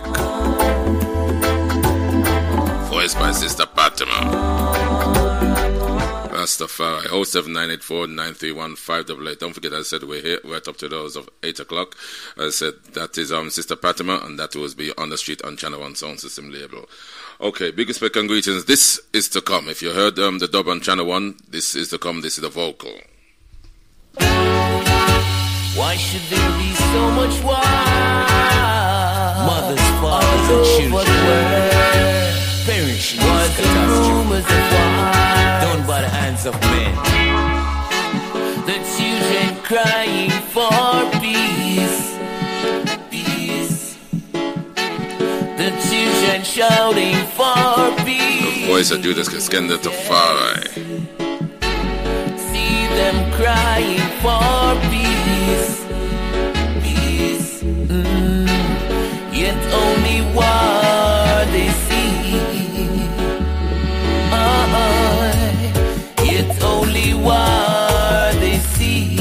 S6: Voiced by Sister Fatima. Rastafari, oh seven nine eight four nine three one five eight eight. Don't forget, I said we're here right up to those of eight o'clock. I said that is um Sister Fatima, and that will be on the street on Channel one Sound System label. Okay, big respect and greetings. This is to come. If you heard um, the dub on Channel one, this is to come. This is the vocal.
S3: Why should there be so much war? Mothers, fathers, and children perishing in this catastrophe done by the hands of men. The children crying for peace, peace. The children shouting for peace.
S6: The voice of Judas Iskender Tafari.
S3: See them crying for peace, peace. Mm. Yet only war they see. Oh, yet only war they see.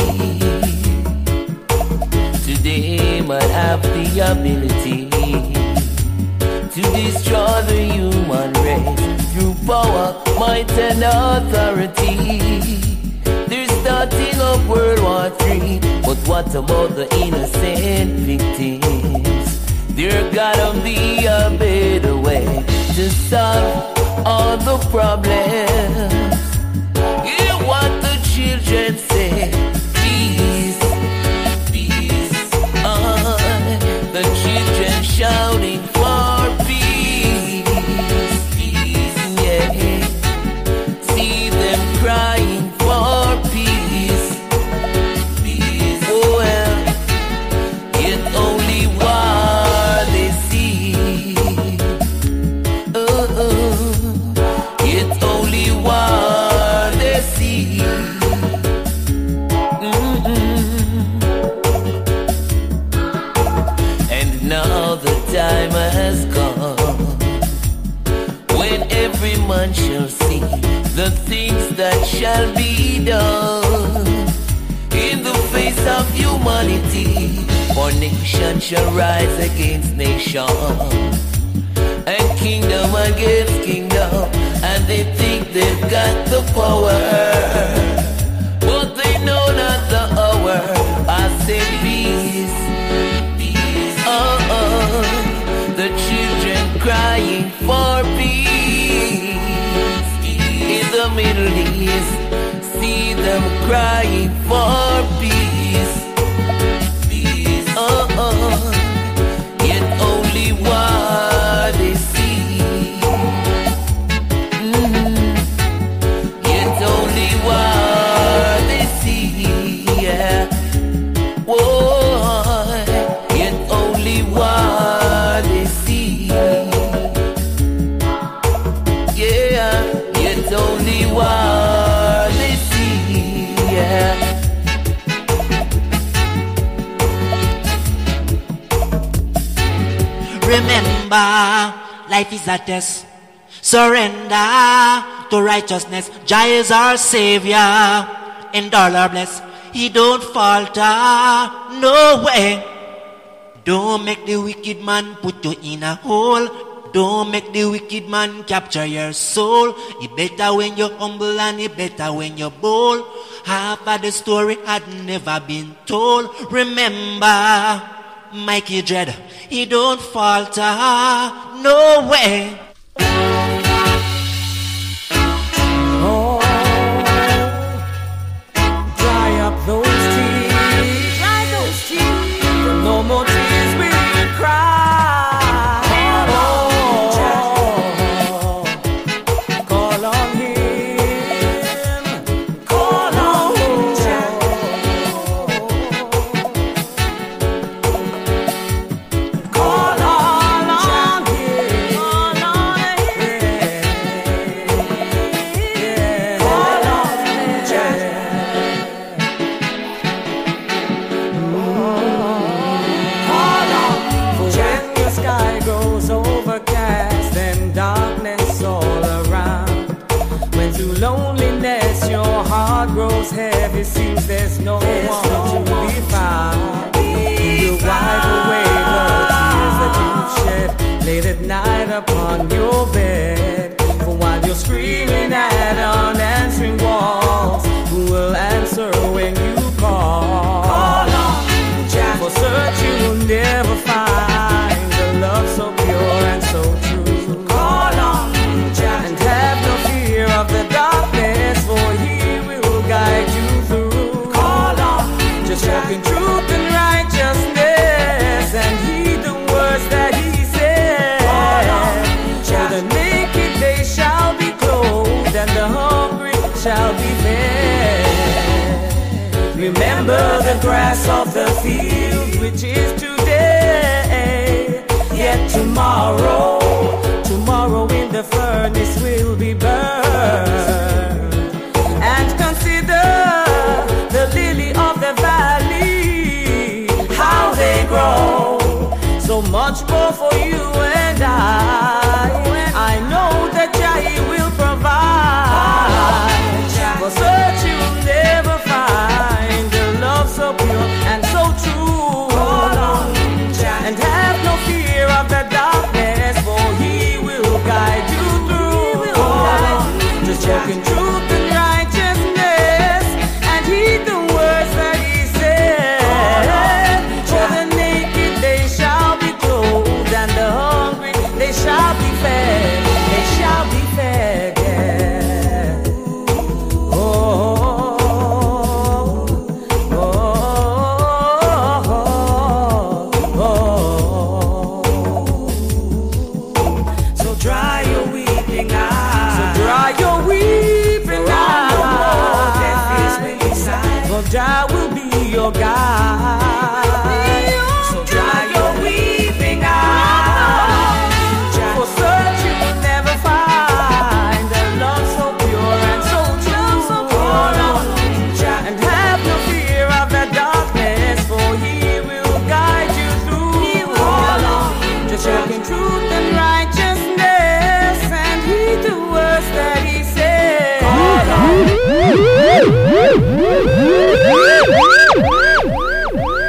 S3: Today might have the ability to destroy the human race through power, might and authority. They're starting up World War Three, but what about the innocent victims? There gotta be a better way to solve all the problems. Hear what the children say. Peace, peace. Uh, the children shouting for peace, peace. Yeah. See them crying for peace, peace. Oh well, yet only war they see. Oh, oh. Yet only war they see. Mm-mm. And now the time has come when every man shall see the things that shall be done in the face of humanity. For nation shall rise against nation, and kingdom against kingdom, and they think they've got the power, but they know not the hour. I say peace, peace. Oh, oh, the children crying for peace in the Middle East. See them crying for peace, peace. Oh, oh, yet only war they see. Mm-hmm. Yet only war they see. Yeah. Whoa. Yet only war they see. Yeah. Yet only war they see. Yeah.
S7: Remember, life is a test. Surrender to righteousness. Jah is our Savior. In dollar bless, He don't falter. No way. Don't make the wicked man put you in a hole. Don't make the wicked man capture your soul. It better when you're humble and it better when you're bold. Half of the story had never been told. Remember, Mikey Dread, he don't falter. No way.
S9: Oh, dry up those tears. Dry those tears. No more tears being cried. Oh, call on Him. Call on Him. Call on Him. grows heavy, seems there's no one to be found. You wipe away the tears that you've shed late at night upon your bed. For while you're screaming at unanswering walls, who will answer when you call? Call on Jah. For search you will never find a love so pure and so true. Call on Jah. And have no fear of the darkness, for He will guide you through. Call on Just walk in truth and righteousness, and heed the words that He said. Call on Jah. For the naked they shall be clothed, and the hungry shall be fed. Remember the grass of the field, which is today, yet tomorrow, tomorrow in the furnace will be burned. And consider the lily of the valley, how they grow, so much more for you and I. I know that Jah will provide. For search you will never find a love so pure and so true. And have no fear of the darkness, for He will guide you through. Just walk in truth and righteousness, and heed the words that He said. For the naked they shall be clothed, and the hungry they shall be fed. They shall be fed, yeah. Oh, oh, oh, oh. So dry your weeping eyes. So dry your weeping eyes. For Jah will be your guide. So dry your weeping eyes. For search you will never find a love so pure and so true. And have no fear of the darkness, for He will guide you through. Just walk in truth and righteousness, and heed the words that He said.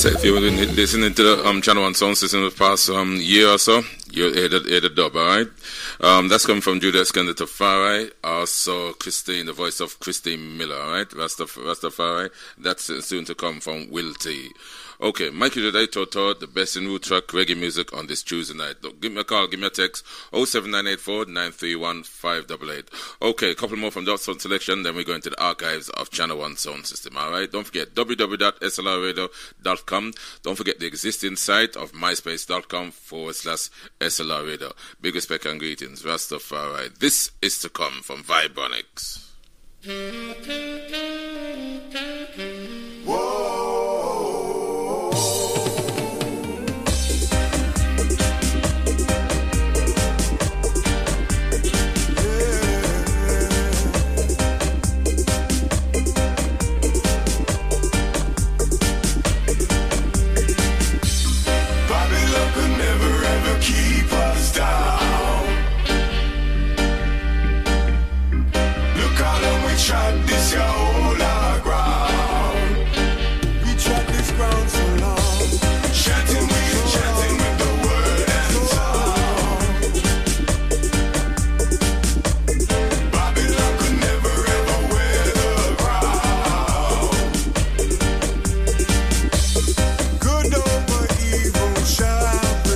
S6: said, if you've been listening to the um, Channel One sound system the past um, year or so, you'll hear the, hear the dub, all right? Um, that's coming from Judas Kender Tafari, also Christine, the voice of Christine Miller, all right? Rastaf- Rastafari. That's uh, soon to come from Will T. Okay, Mikey today, Toto, the best in root track reggae music on this Tuesday night. Look, give me a call, give me a text, oh seven nine eight four, nine three one, five eight eight. Okay, a couple more from Dot Sound Selection, then we go into the archives of Channel One Sound System, alright? Don't forget, w w w dot s l r radio dot com. Don't forget the existing site of myspace.com forward slash SLR Radio. Big respect and greetings, Rastafari. This is to come from Vibronics.
S10: Keep us down. Look how long we tried this your whole our ground. We tried this ground so long. Chanting we chanting with the word and sound. Babylon could never ever wear the crown. Good over evil shall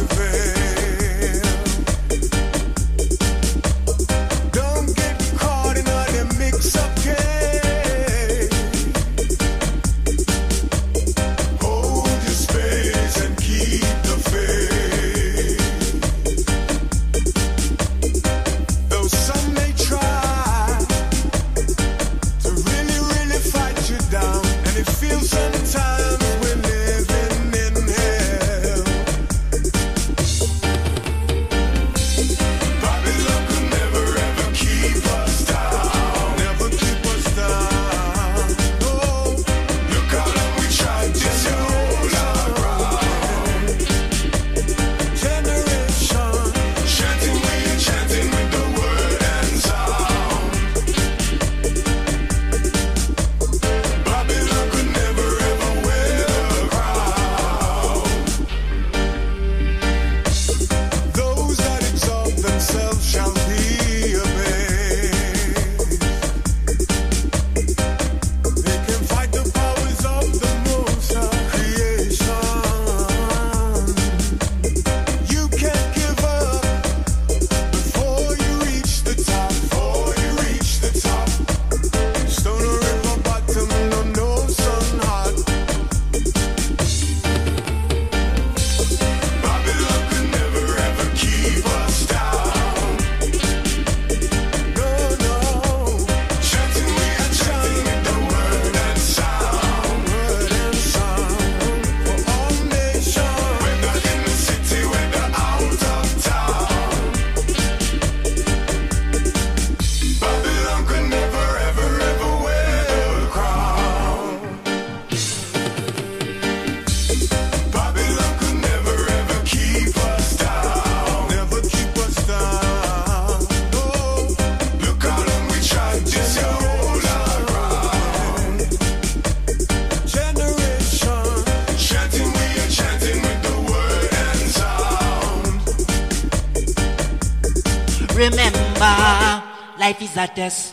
S7: Remember, life is a test.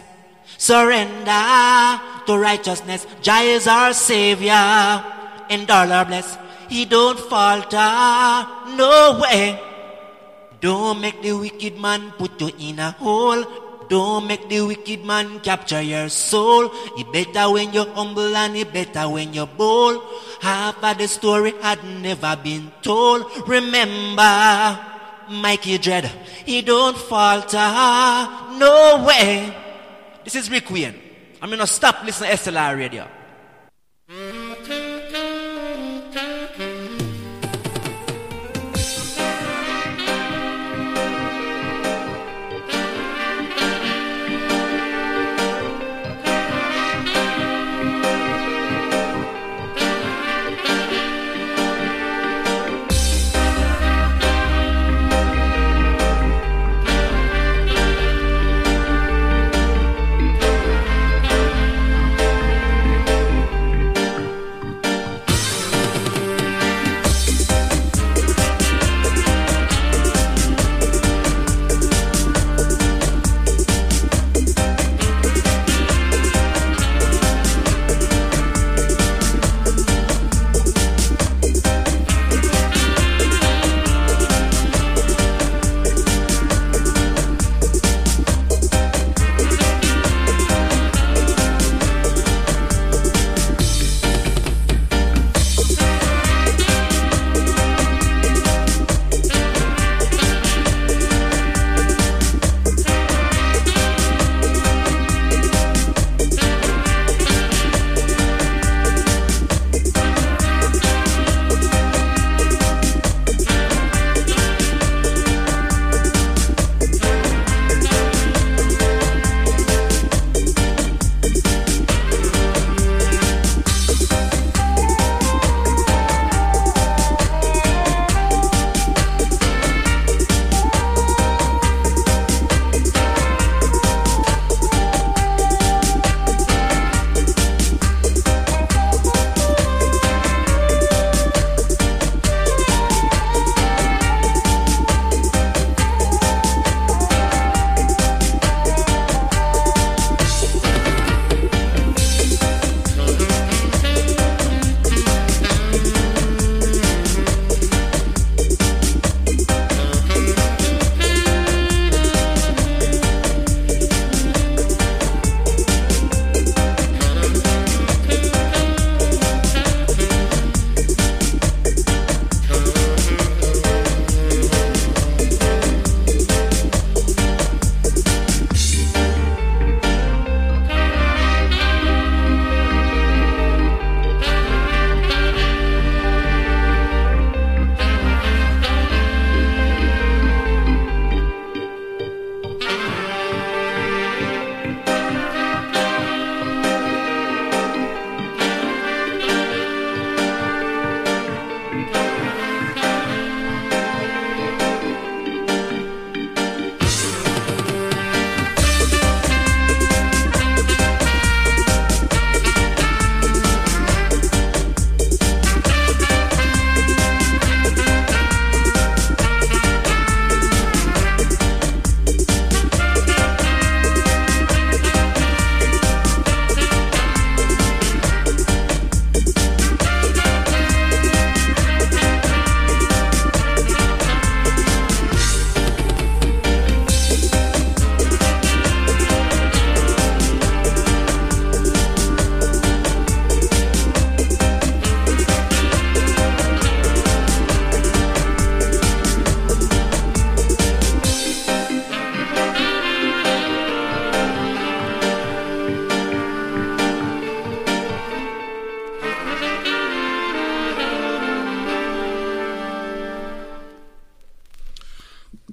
S7: Surrender to righteousness. Jah is our Savior. And dollar bless. He don't falter. No way. Don't make the wicked man put you in a hole. Don't make the wicked man capture your soul. It better when you're humble and it better when you're bold. Half of the story had never been told. Remember, Mikey Dread, he don't falter. No way. This is Rick Wayne. I'm gonna stop listening to S L R Radio.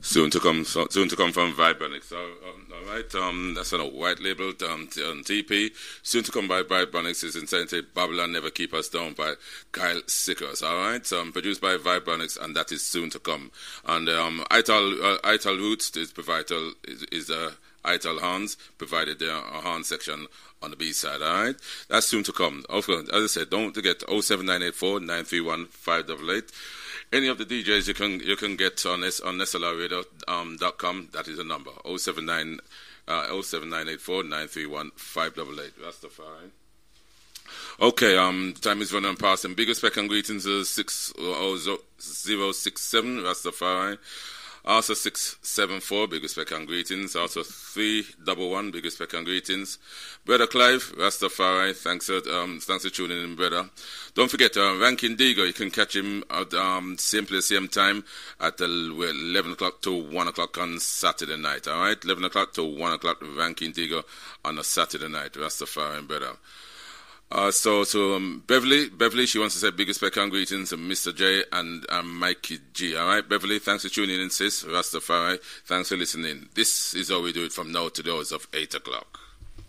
S6: Soon to come, so, soon to come from Vibronics. So, um, all right, um, that's on a white label um, t- on T P. Soon to come by Vibronics is entitled Babylon Never Keep Us Down by Kyle Sickers. All right, so, um, produced by Vibronics, and that is soon to come. And um, Ital uh, Ital Roots is provided is, is uh, Ital Hans provided the uh, Hans section on the B side. All right, that's soon to come. Of course, as I said, don't forget oh seven nine eight four nine three one five eight eight. Any of the D Js you can you can get on this on S L R radio dot com. That is the number oh seven nine eight four nine three one five eight eight. That's the fine. Okay, um, time is running past. And biggest respect and greetings to six oh zero six seven. Rastafari. Also six seven four, big respect and greetings. Also three one one, big respect and greetings. Brother Clive, Rastafari, thanks for, um, thanks for tuning in, brother. Don't forget, uh, Rankin Digo, you can catch him at um, same place, same time at the eleven o'clock to one o'clock on Saturday night, all right? eleven o'clock to one o'clock, Rankin Digo on a Saturday night, Rastafari, brother. Uh, so, so um, Beverly, Beverly, she wants to say big respect and greetings to Mister J and um, Mikey G. All right, Beverly, thanks for tuning in, sis. Rastafari, thanks for listening. This is how we do it from now to the hours of eight o'clock.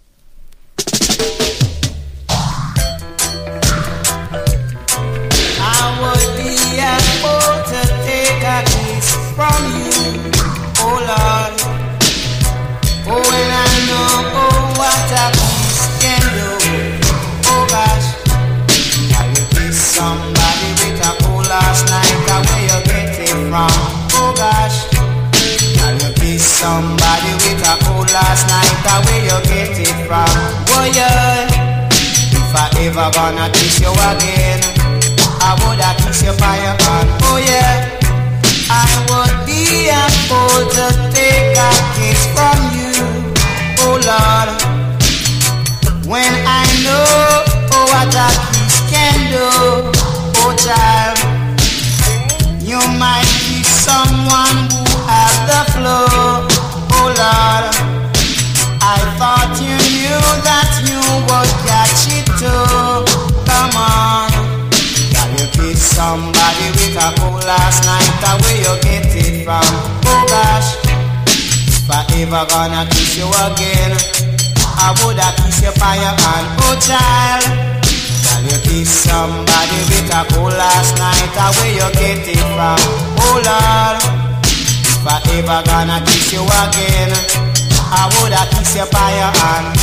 S11: I would be able to take a kiss from you, oh Lord. Oh, when I know oh, what a kiss can do. Oh gosh, can you kiss somebody with a cool last night? Where you get it from? Oh gosh, can you kiss somebody with a cool last night? Where you get it from? Oh yeah, if I ever gonna kiss you again, I woulda kiss you by your hand. Oh yeah, I would be a fool to take a kiss from you. Oh Lord. When I know oh, what a kiss can do, oh child, you might be someone who has the flow, oh Lord. I thought you knew that you would catch it too. Come on, can you kiss somebody with a cool last night? Where you get it from? Oh gosh, if I ever gonna kiss you again, I woulda kiss you by your hand, oh child. Can you kiss somebody with a cool last night? Where you get it from? Oh Lord, if I ever gonna kiss you again, I woulda kiss you by your hand.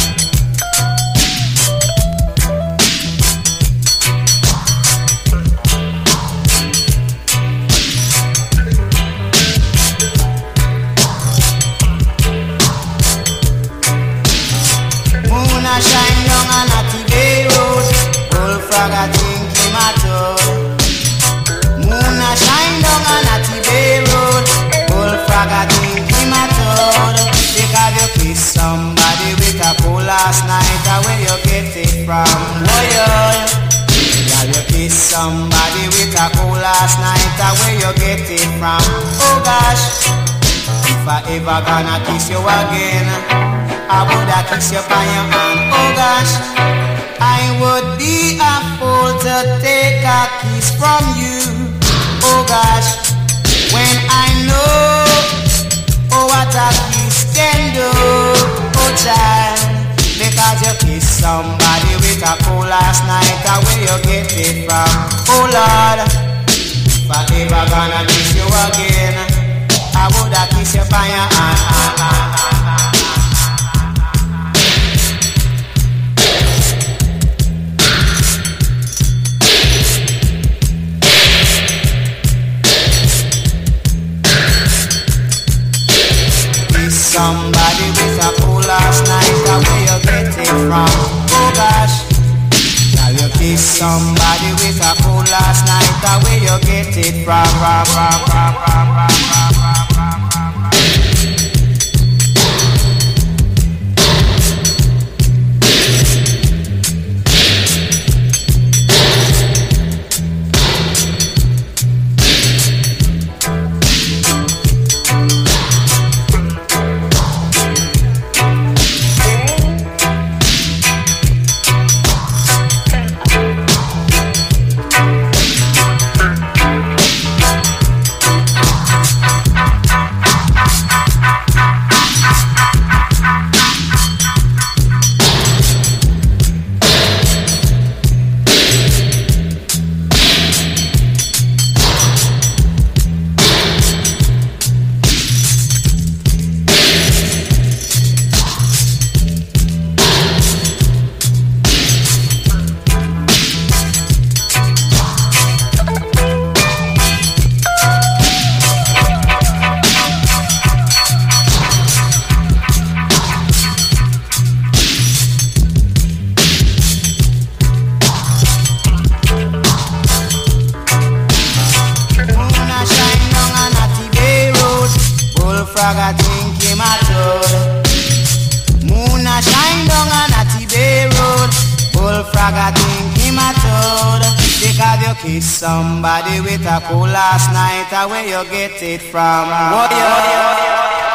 S11: Shine down on a T V road, bullfrog a think him a toad. Moon a shine down on a T V road, bullfrog a think him a toad. Because you kiss somebody with a cool last night, where you get it from? Oh yeah, yeah, you kiss somebody with a cool last night, where you get it from? Oh gosh, if I ever gonna kiss you again, I woulda kiss you by your hand, oh gosh. I would be a fool to take a kiss from you, oh gosh. When I know oh, what a kiss can do, oh child. Because you kiss somebody with a cool last night, where you get it from? Oh Lord, if I ever gonna kiss you again, I woulda kiss you by your hand. Somebody with a cool last night, where you get it from? Oh gosh, can you kiss somebody with a cool last night, where you get it from? From, from, from, from, from, from, from, from. frog a think him a toad. Moon a shine down on a T-Bay road. Bullfrog a think him a toad. Because you kiss somebody with a cool last night, uh, where you get it from? Oh, yeah.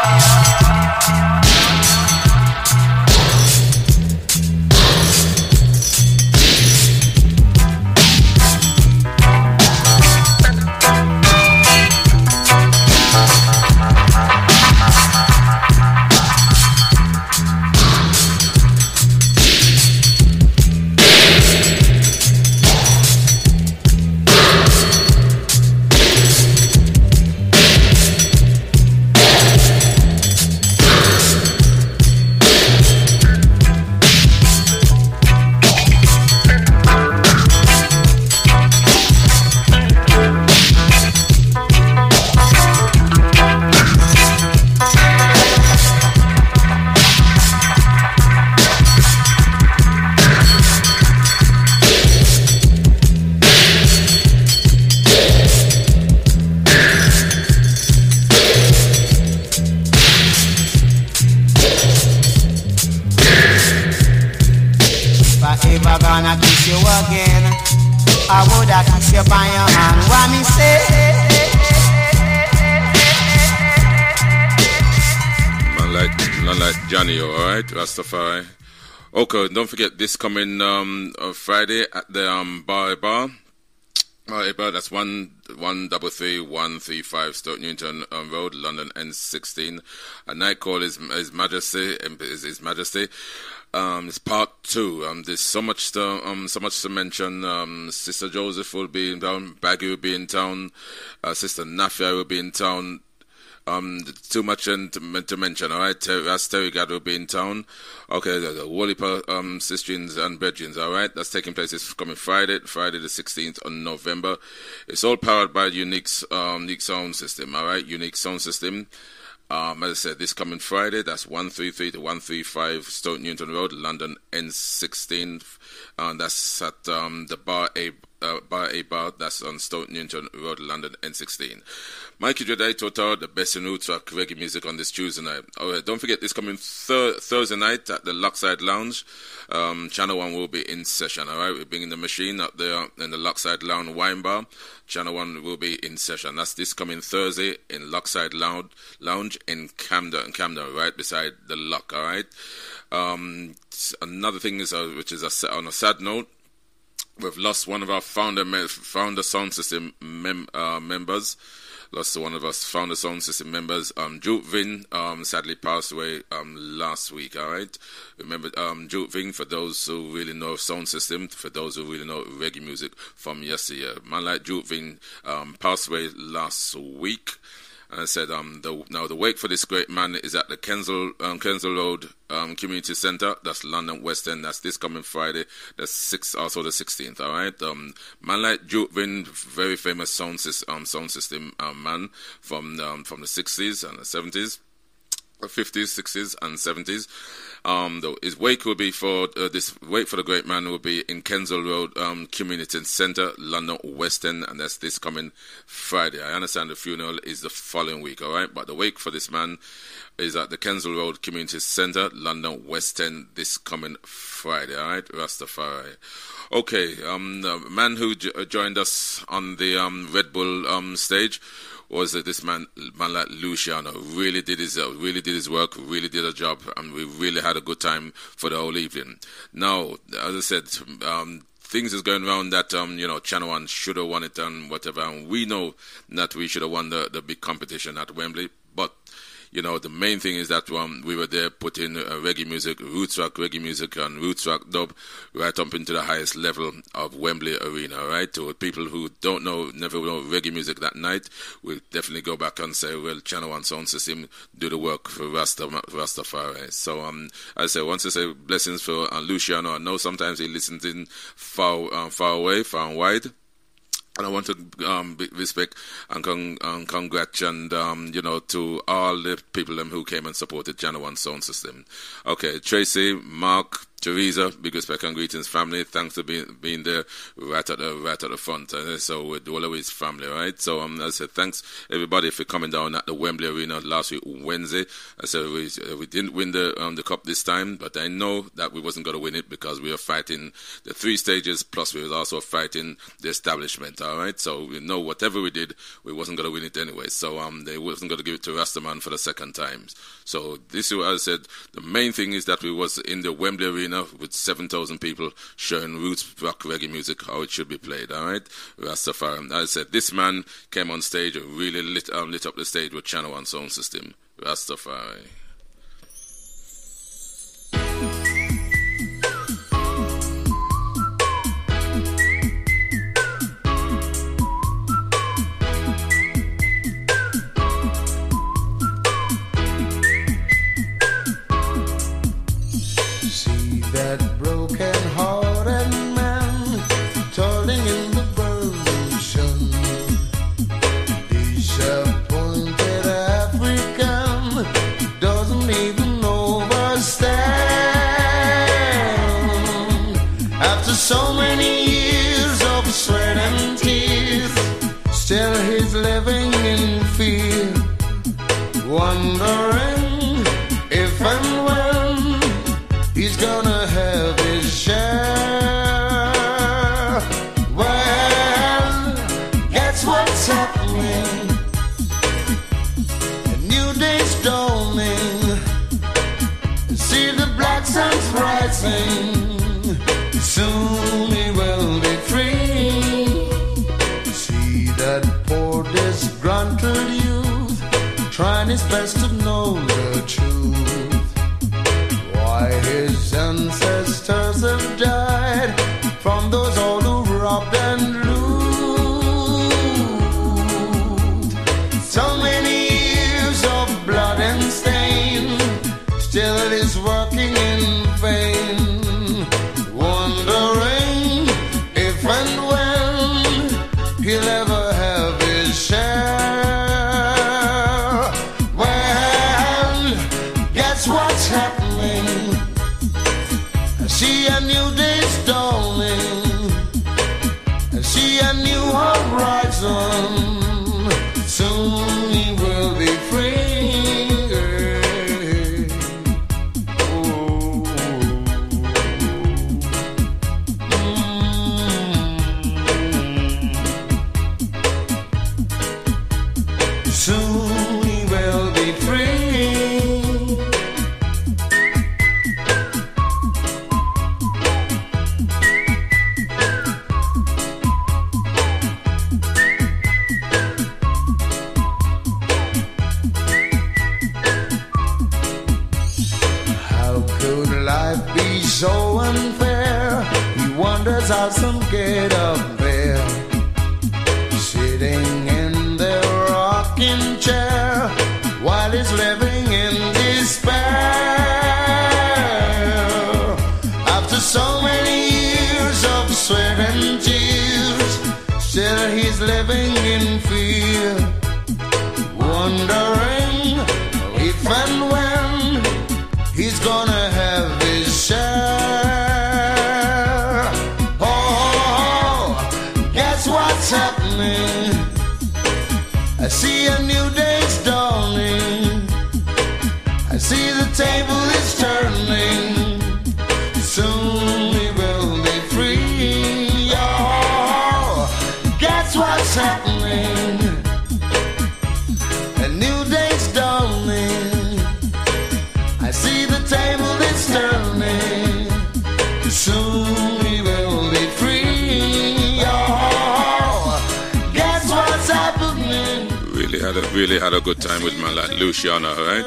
S11: Gonna kiss you again. I woulda kiss you by your hand. What me say?
S6: Man like, man like Johnny, alright, Rastafari. Okay, don't forget this coming um uh, Friday at the um Bar A Bar. Bar A Bar, that's one one double three one three five Stoke Newington um, Road, London N sixteen. A night call is His Majesty, is His Majesty. Um, it's part two. Um, there's so much to um, so much to mention. Um, Sister Joseph will be in town. Baggy will be in town. Uh, Sister Nafia will be in town. Um, too much in, to, to mention. All right, Terry, as Terry God will be in town. Okay, the, the Wally um, Sisters and Brethren. All right, that's taking place. It's coming Friday, Friday the sixteenth of November. It's all powered by Unique um, Unique Sound System. All right, Unique Sound System. Um, as I said, this coming Friday, that's one thirty-three to one thirty-five Stoke Newington Road, London N sixteen. And that's at um, the Bar A uh, Bar A Bar, that's on Stoke Newington Road, London N sixteen. Mikey Jedi Total, the best in roots rock reggae music on this Tuesday night. All right, don't forget this coming thir- Thursday night at the Lockside Lounge. Um, Channel One will be in session. All right, we're bringing the machine up there in the Lockside Lounge Wine Bar. Channel One will be in session. That's this coming Thursday in Lockside Lounge, Lounge in Camden, Camden, right beside the Lock. All right. Um, another thing is, uh, which is a, on a sad note, we've lost one of our founder founder sound system mem- uh, members. Lost one of us founder sound system members. Um, Juke Vin um, sadly passed away um, last week. All right, remember um, Juke Vin, for those who really know sound system, for those who really know reggae music from yesteryear. Man like Juke Vin um, passed away last week. And I said, um, the, now the wake for this great man is at the Kensal, um, Kensal Road um, Community Centre. That's London West End. That's this coming Friday. That's six, also the sixteenth. All right. Um, man like Juke Vin, very famous sound system, um, sound system um, man from um, from the sixties and the seventies. fifties, sixties, and seventies. Um, though his wake will be for uh, this wake for the great man will be in Kensal Road um, Community Centre, London West End, and that's this coming Friday. I understand the funeral is the following week, all right, but the wake for this man is at the Kensal Road Community Centre, London West End, this coming Friday, all right, Rastafari. Okay, um, the man who j- joined us on the um, Red Bull um, stage was that this man, man like Luciano, really did his uh, really did his work, really did a job, and we really had a good time for the whole evening. Now, as I said, um, things is going around that um, you know, Channel One should have won it and whatever, and we know that we should have won the, the big competition at Wembley, but you know, the main thing is that um, we were there putting uh, reggae music, roots rock reggae music and roots rock dub right up into the highest level of Wembley Arena, right? To people who don't know, never know reggae music that night, we'll definitely go back and say, well, Channel One Sound System do the work for Rasta, Rastafari. So, um, I say, once I say blessings for uh, Luciano, I know sometimes he listens in far, uh, far away, far and wide. And I want to um, respect and, con- and congrats and, um, you know, to all the people um, who came and supported Channel One Sound System. Okay, Tracy, Mark, Teresa, big respect and greetings, family. Thanks for being being there right at the right at the front. Uh, so with Always family, right? So um, I said thanks everybody for coming down at the Wembley Arena last week Wednesday. I said we we didn't win the um, the cup this time, but I know that we wasn't going to win it because we were fighting the three stages. Plus, we were also fighting the establishment. All right, so we know whatever we did, we wasn't going to win it anyway. So um, they wasn't going to give it to Rastaman for the second time. So this is what I said. The main thing is that we was in the Wembley Arena with seven thousand people showing roots rock reggae music, how it should be played, all right? Rastafari. I said, this man came on stage and really lit, um, lit up the stage with Channel One sound system. Rastafari.
S1: That broken-hearted man toiling in the burning sun, disappointed African doesn't even overstand. After so many years of sweat and tears, still he's living in fear, wondering if and when he's gonna have his share. Well, guess what's happening? A new day's dawning. See the black sun's rising. Soon he will be free. See that poor disgruntled youth trying his best to know the truth. Why his ancestors have died from those all who robbed and loot. So many years of blood and stain, still is working in vain, wondering if and when he'll ever have his share. Well, guess what's happening? I see a new day's dawning. I see a new horizon. Soon he will be free. Oh. Mm. Soon he will be free. So unfair, he wonders how some get up there, sitting in their rocking chair, while he's living in despair. After so many years of sweat and tears, still he's living in fear, wondering if and when he's gonna have his share. Oh, guess what's happening? I see a new day's dawning. I see the table is turning. Soon we will be free. Oh, guess what's happening? A new day's dawning. I see the table is turning. Soon we will be free. Oh, guess what's happening?
S6: Really had a really had a good time with my lad Luciano, right?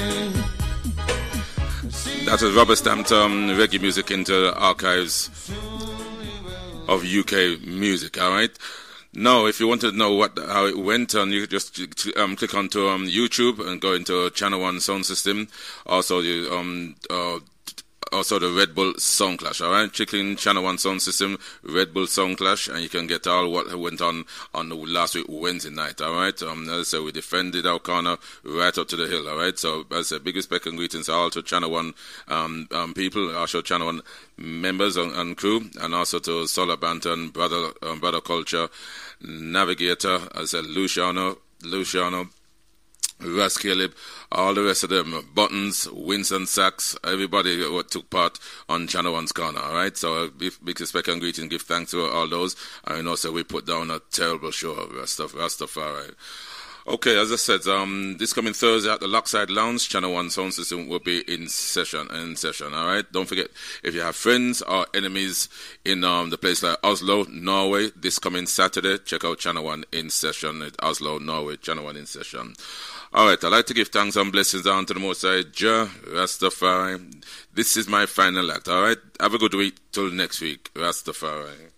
S6: That was rubber stamped um, reggae music into the archives of U K music, all right? Now, if you want to know what how it went on, you just um, click onto um, YouTube and go into Channel One sound system. Also, you um uh, also the Red Bull Sound Clash, all right? Chicken Channel one Sound System, Red Bull Sound Clash, and you can get all what went on on the last week Wednesday night, all right? Um, as I said, we defended our corner right up to the hill, all right? So, as I said, big respect and greetings all to Channel one um, um, people, also Channel one members and, and crew, and also to Solar Banton, Brother um, Brother Culture, Navigator, as I said, Luciano, Luciano, Russ Caleb, all the rest of them, Buttons, Winston Sachs, everybody who took part on Channel one's Corner, all right? So big, big respect and greeting, give thanks to all those. I know, so we put down a terrible show of Rastaf- Rastafari. Okay, as I said, um, this coming Thursday at the Lockside Lounge, Channel one Sound System will be in session, in session, all right? Don't forget, if you have friends or enemies in um, the place like Oslo, Norway, this coming Saturday, check out Channel one in session at Oslo, Norway, Channel one in session. All right, I'd like to give thanks and blessings down to the Most High, Jah, Rastafari. This is my final act, all right? Have a good week till next week, Rastafari.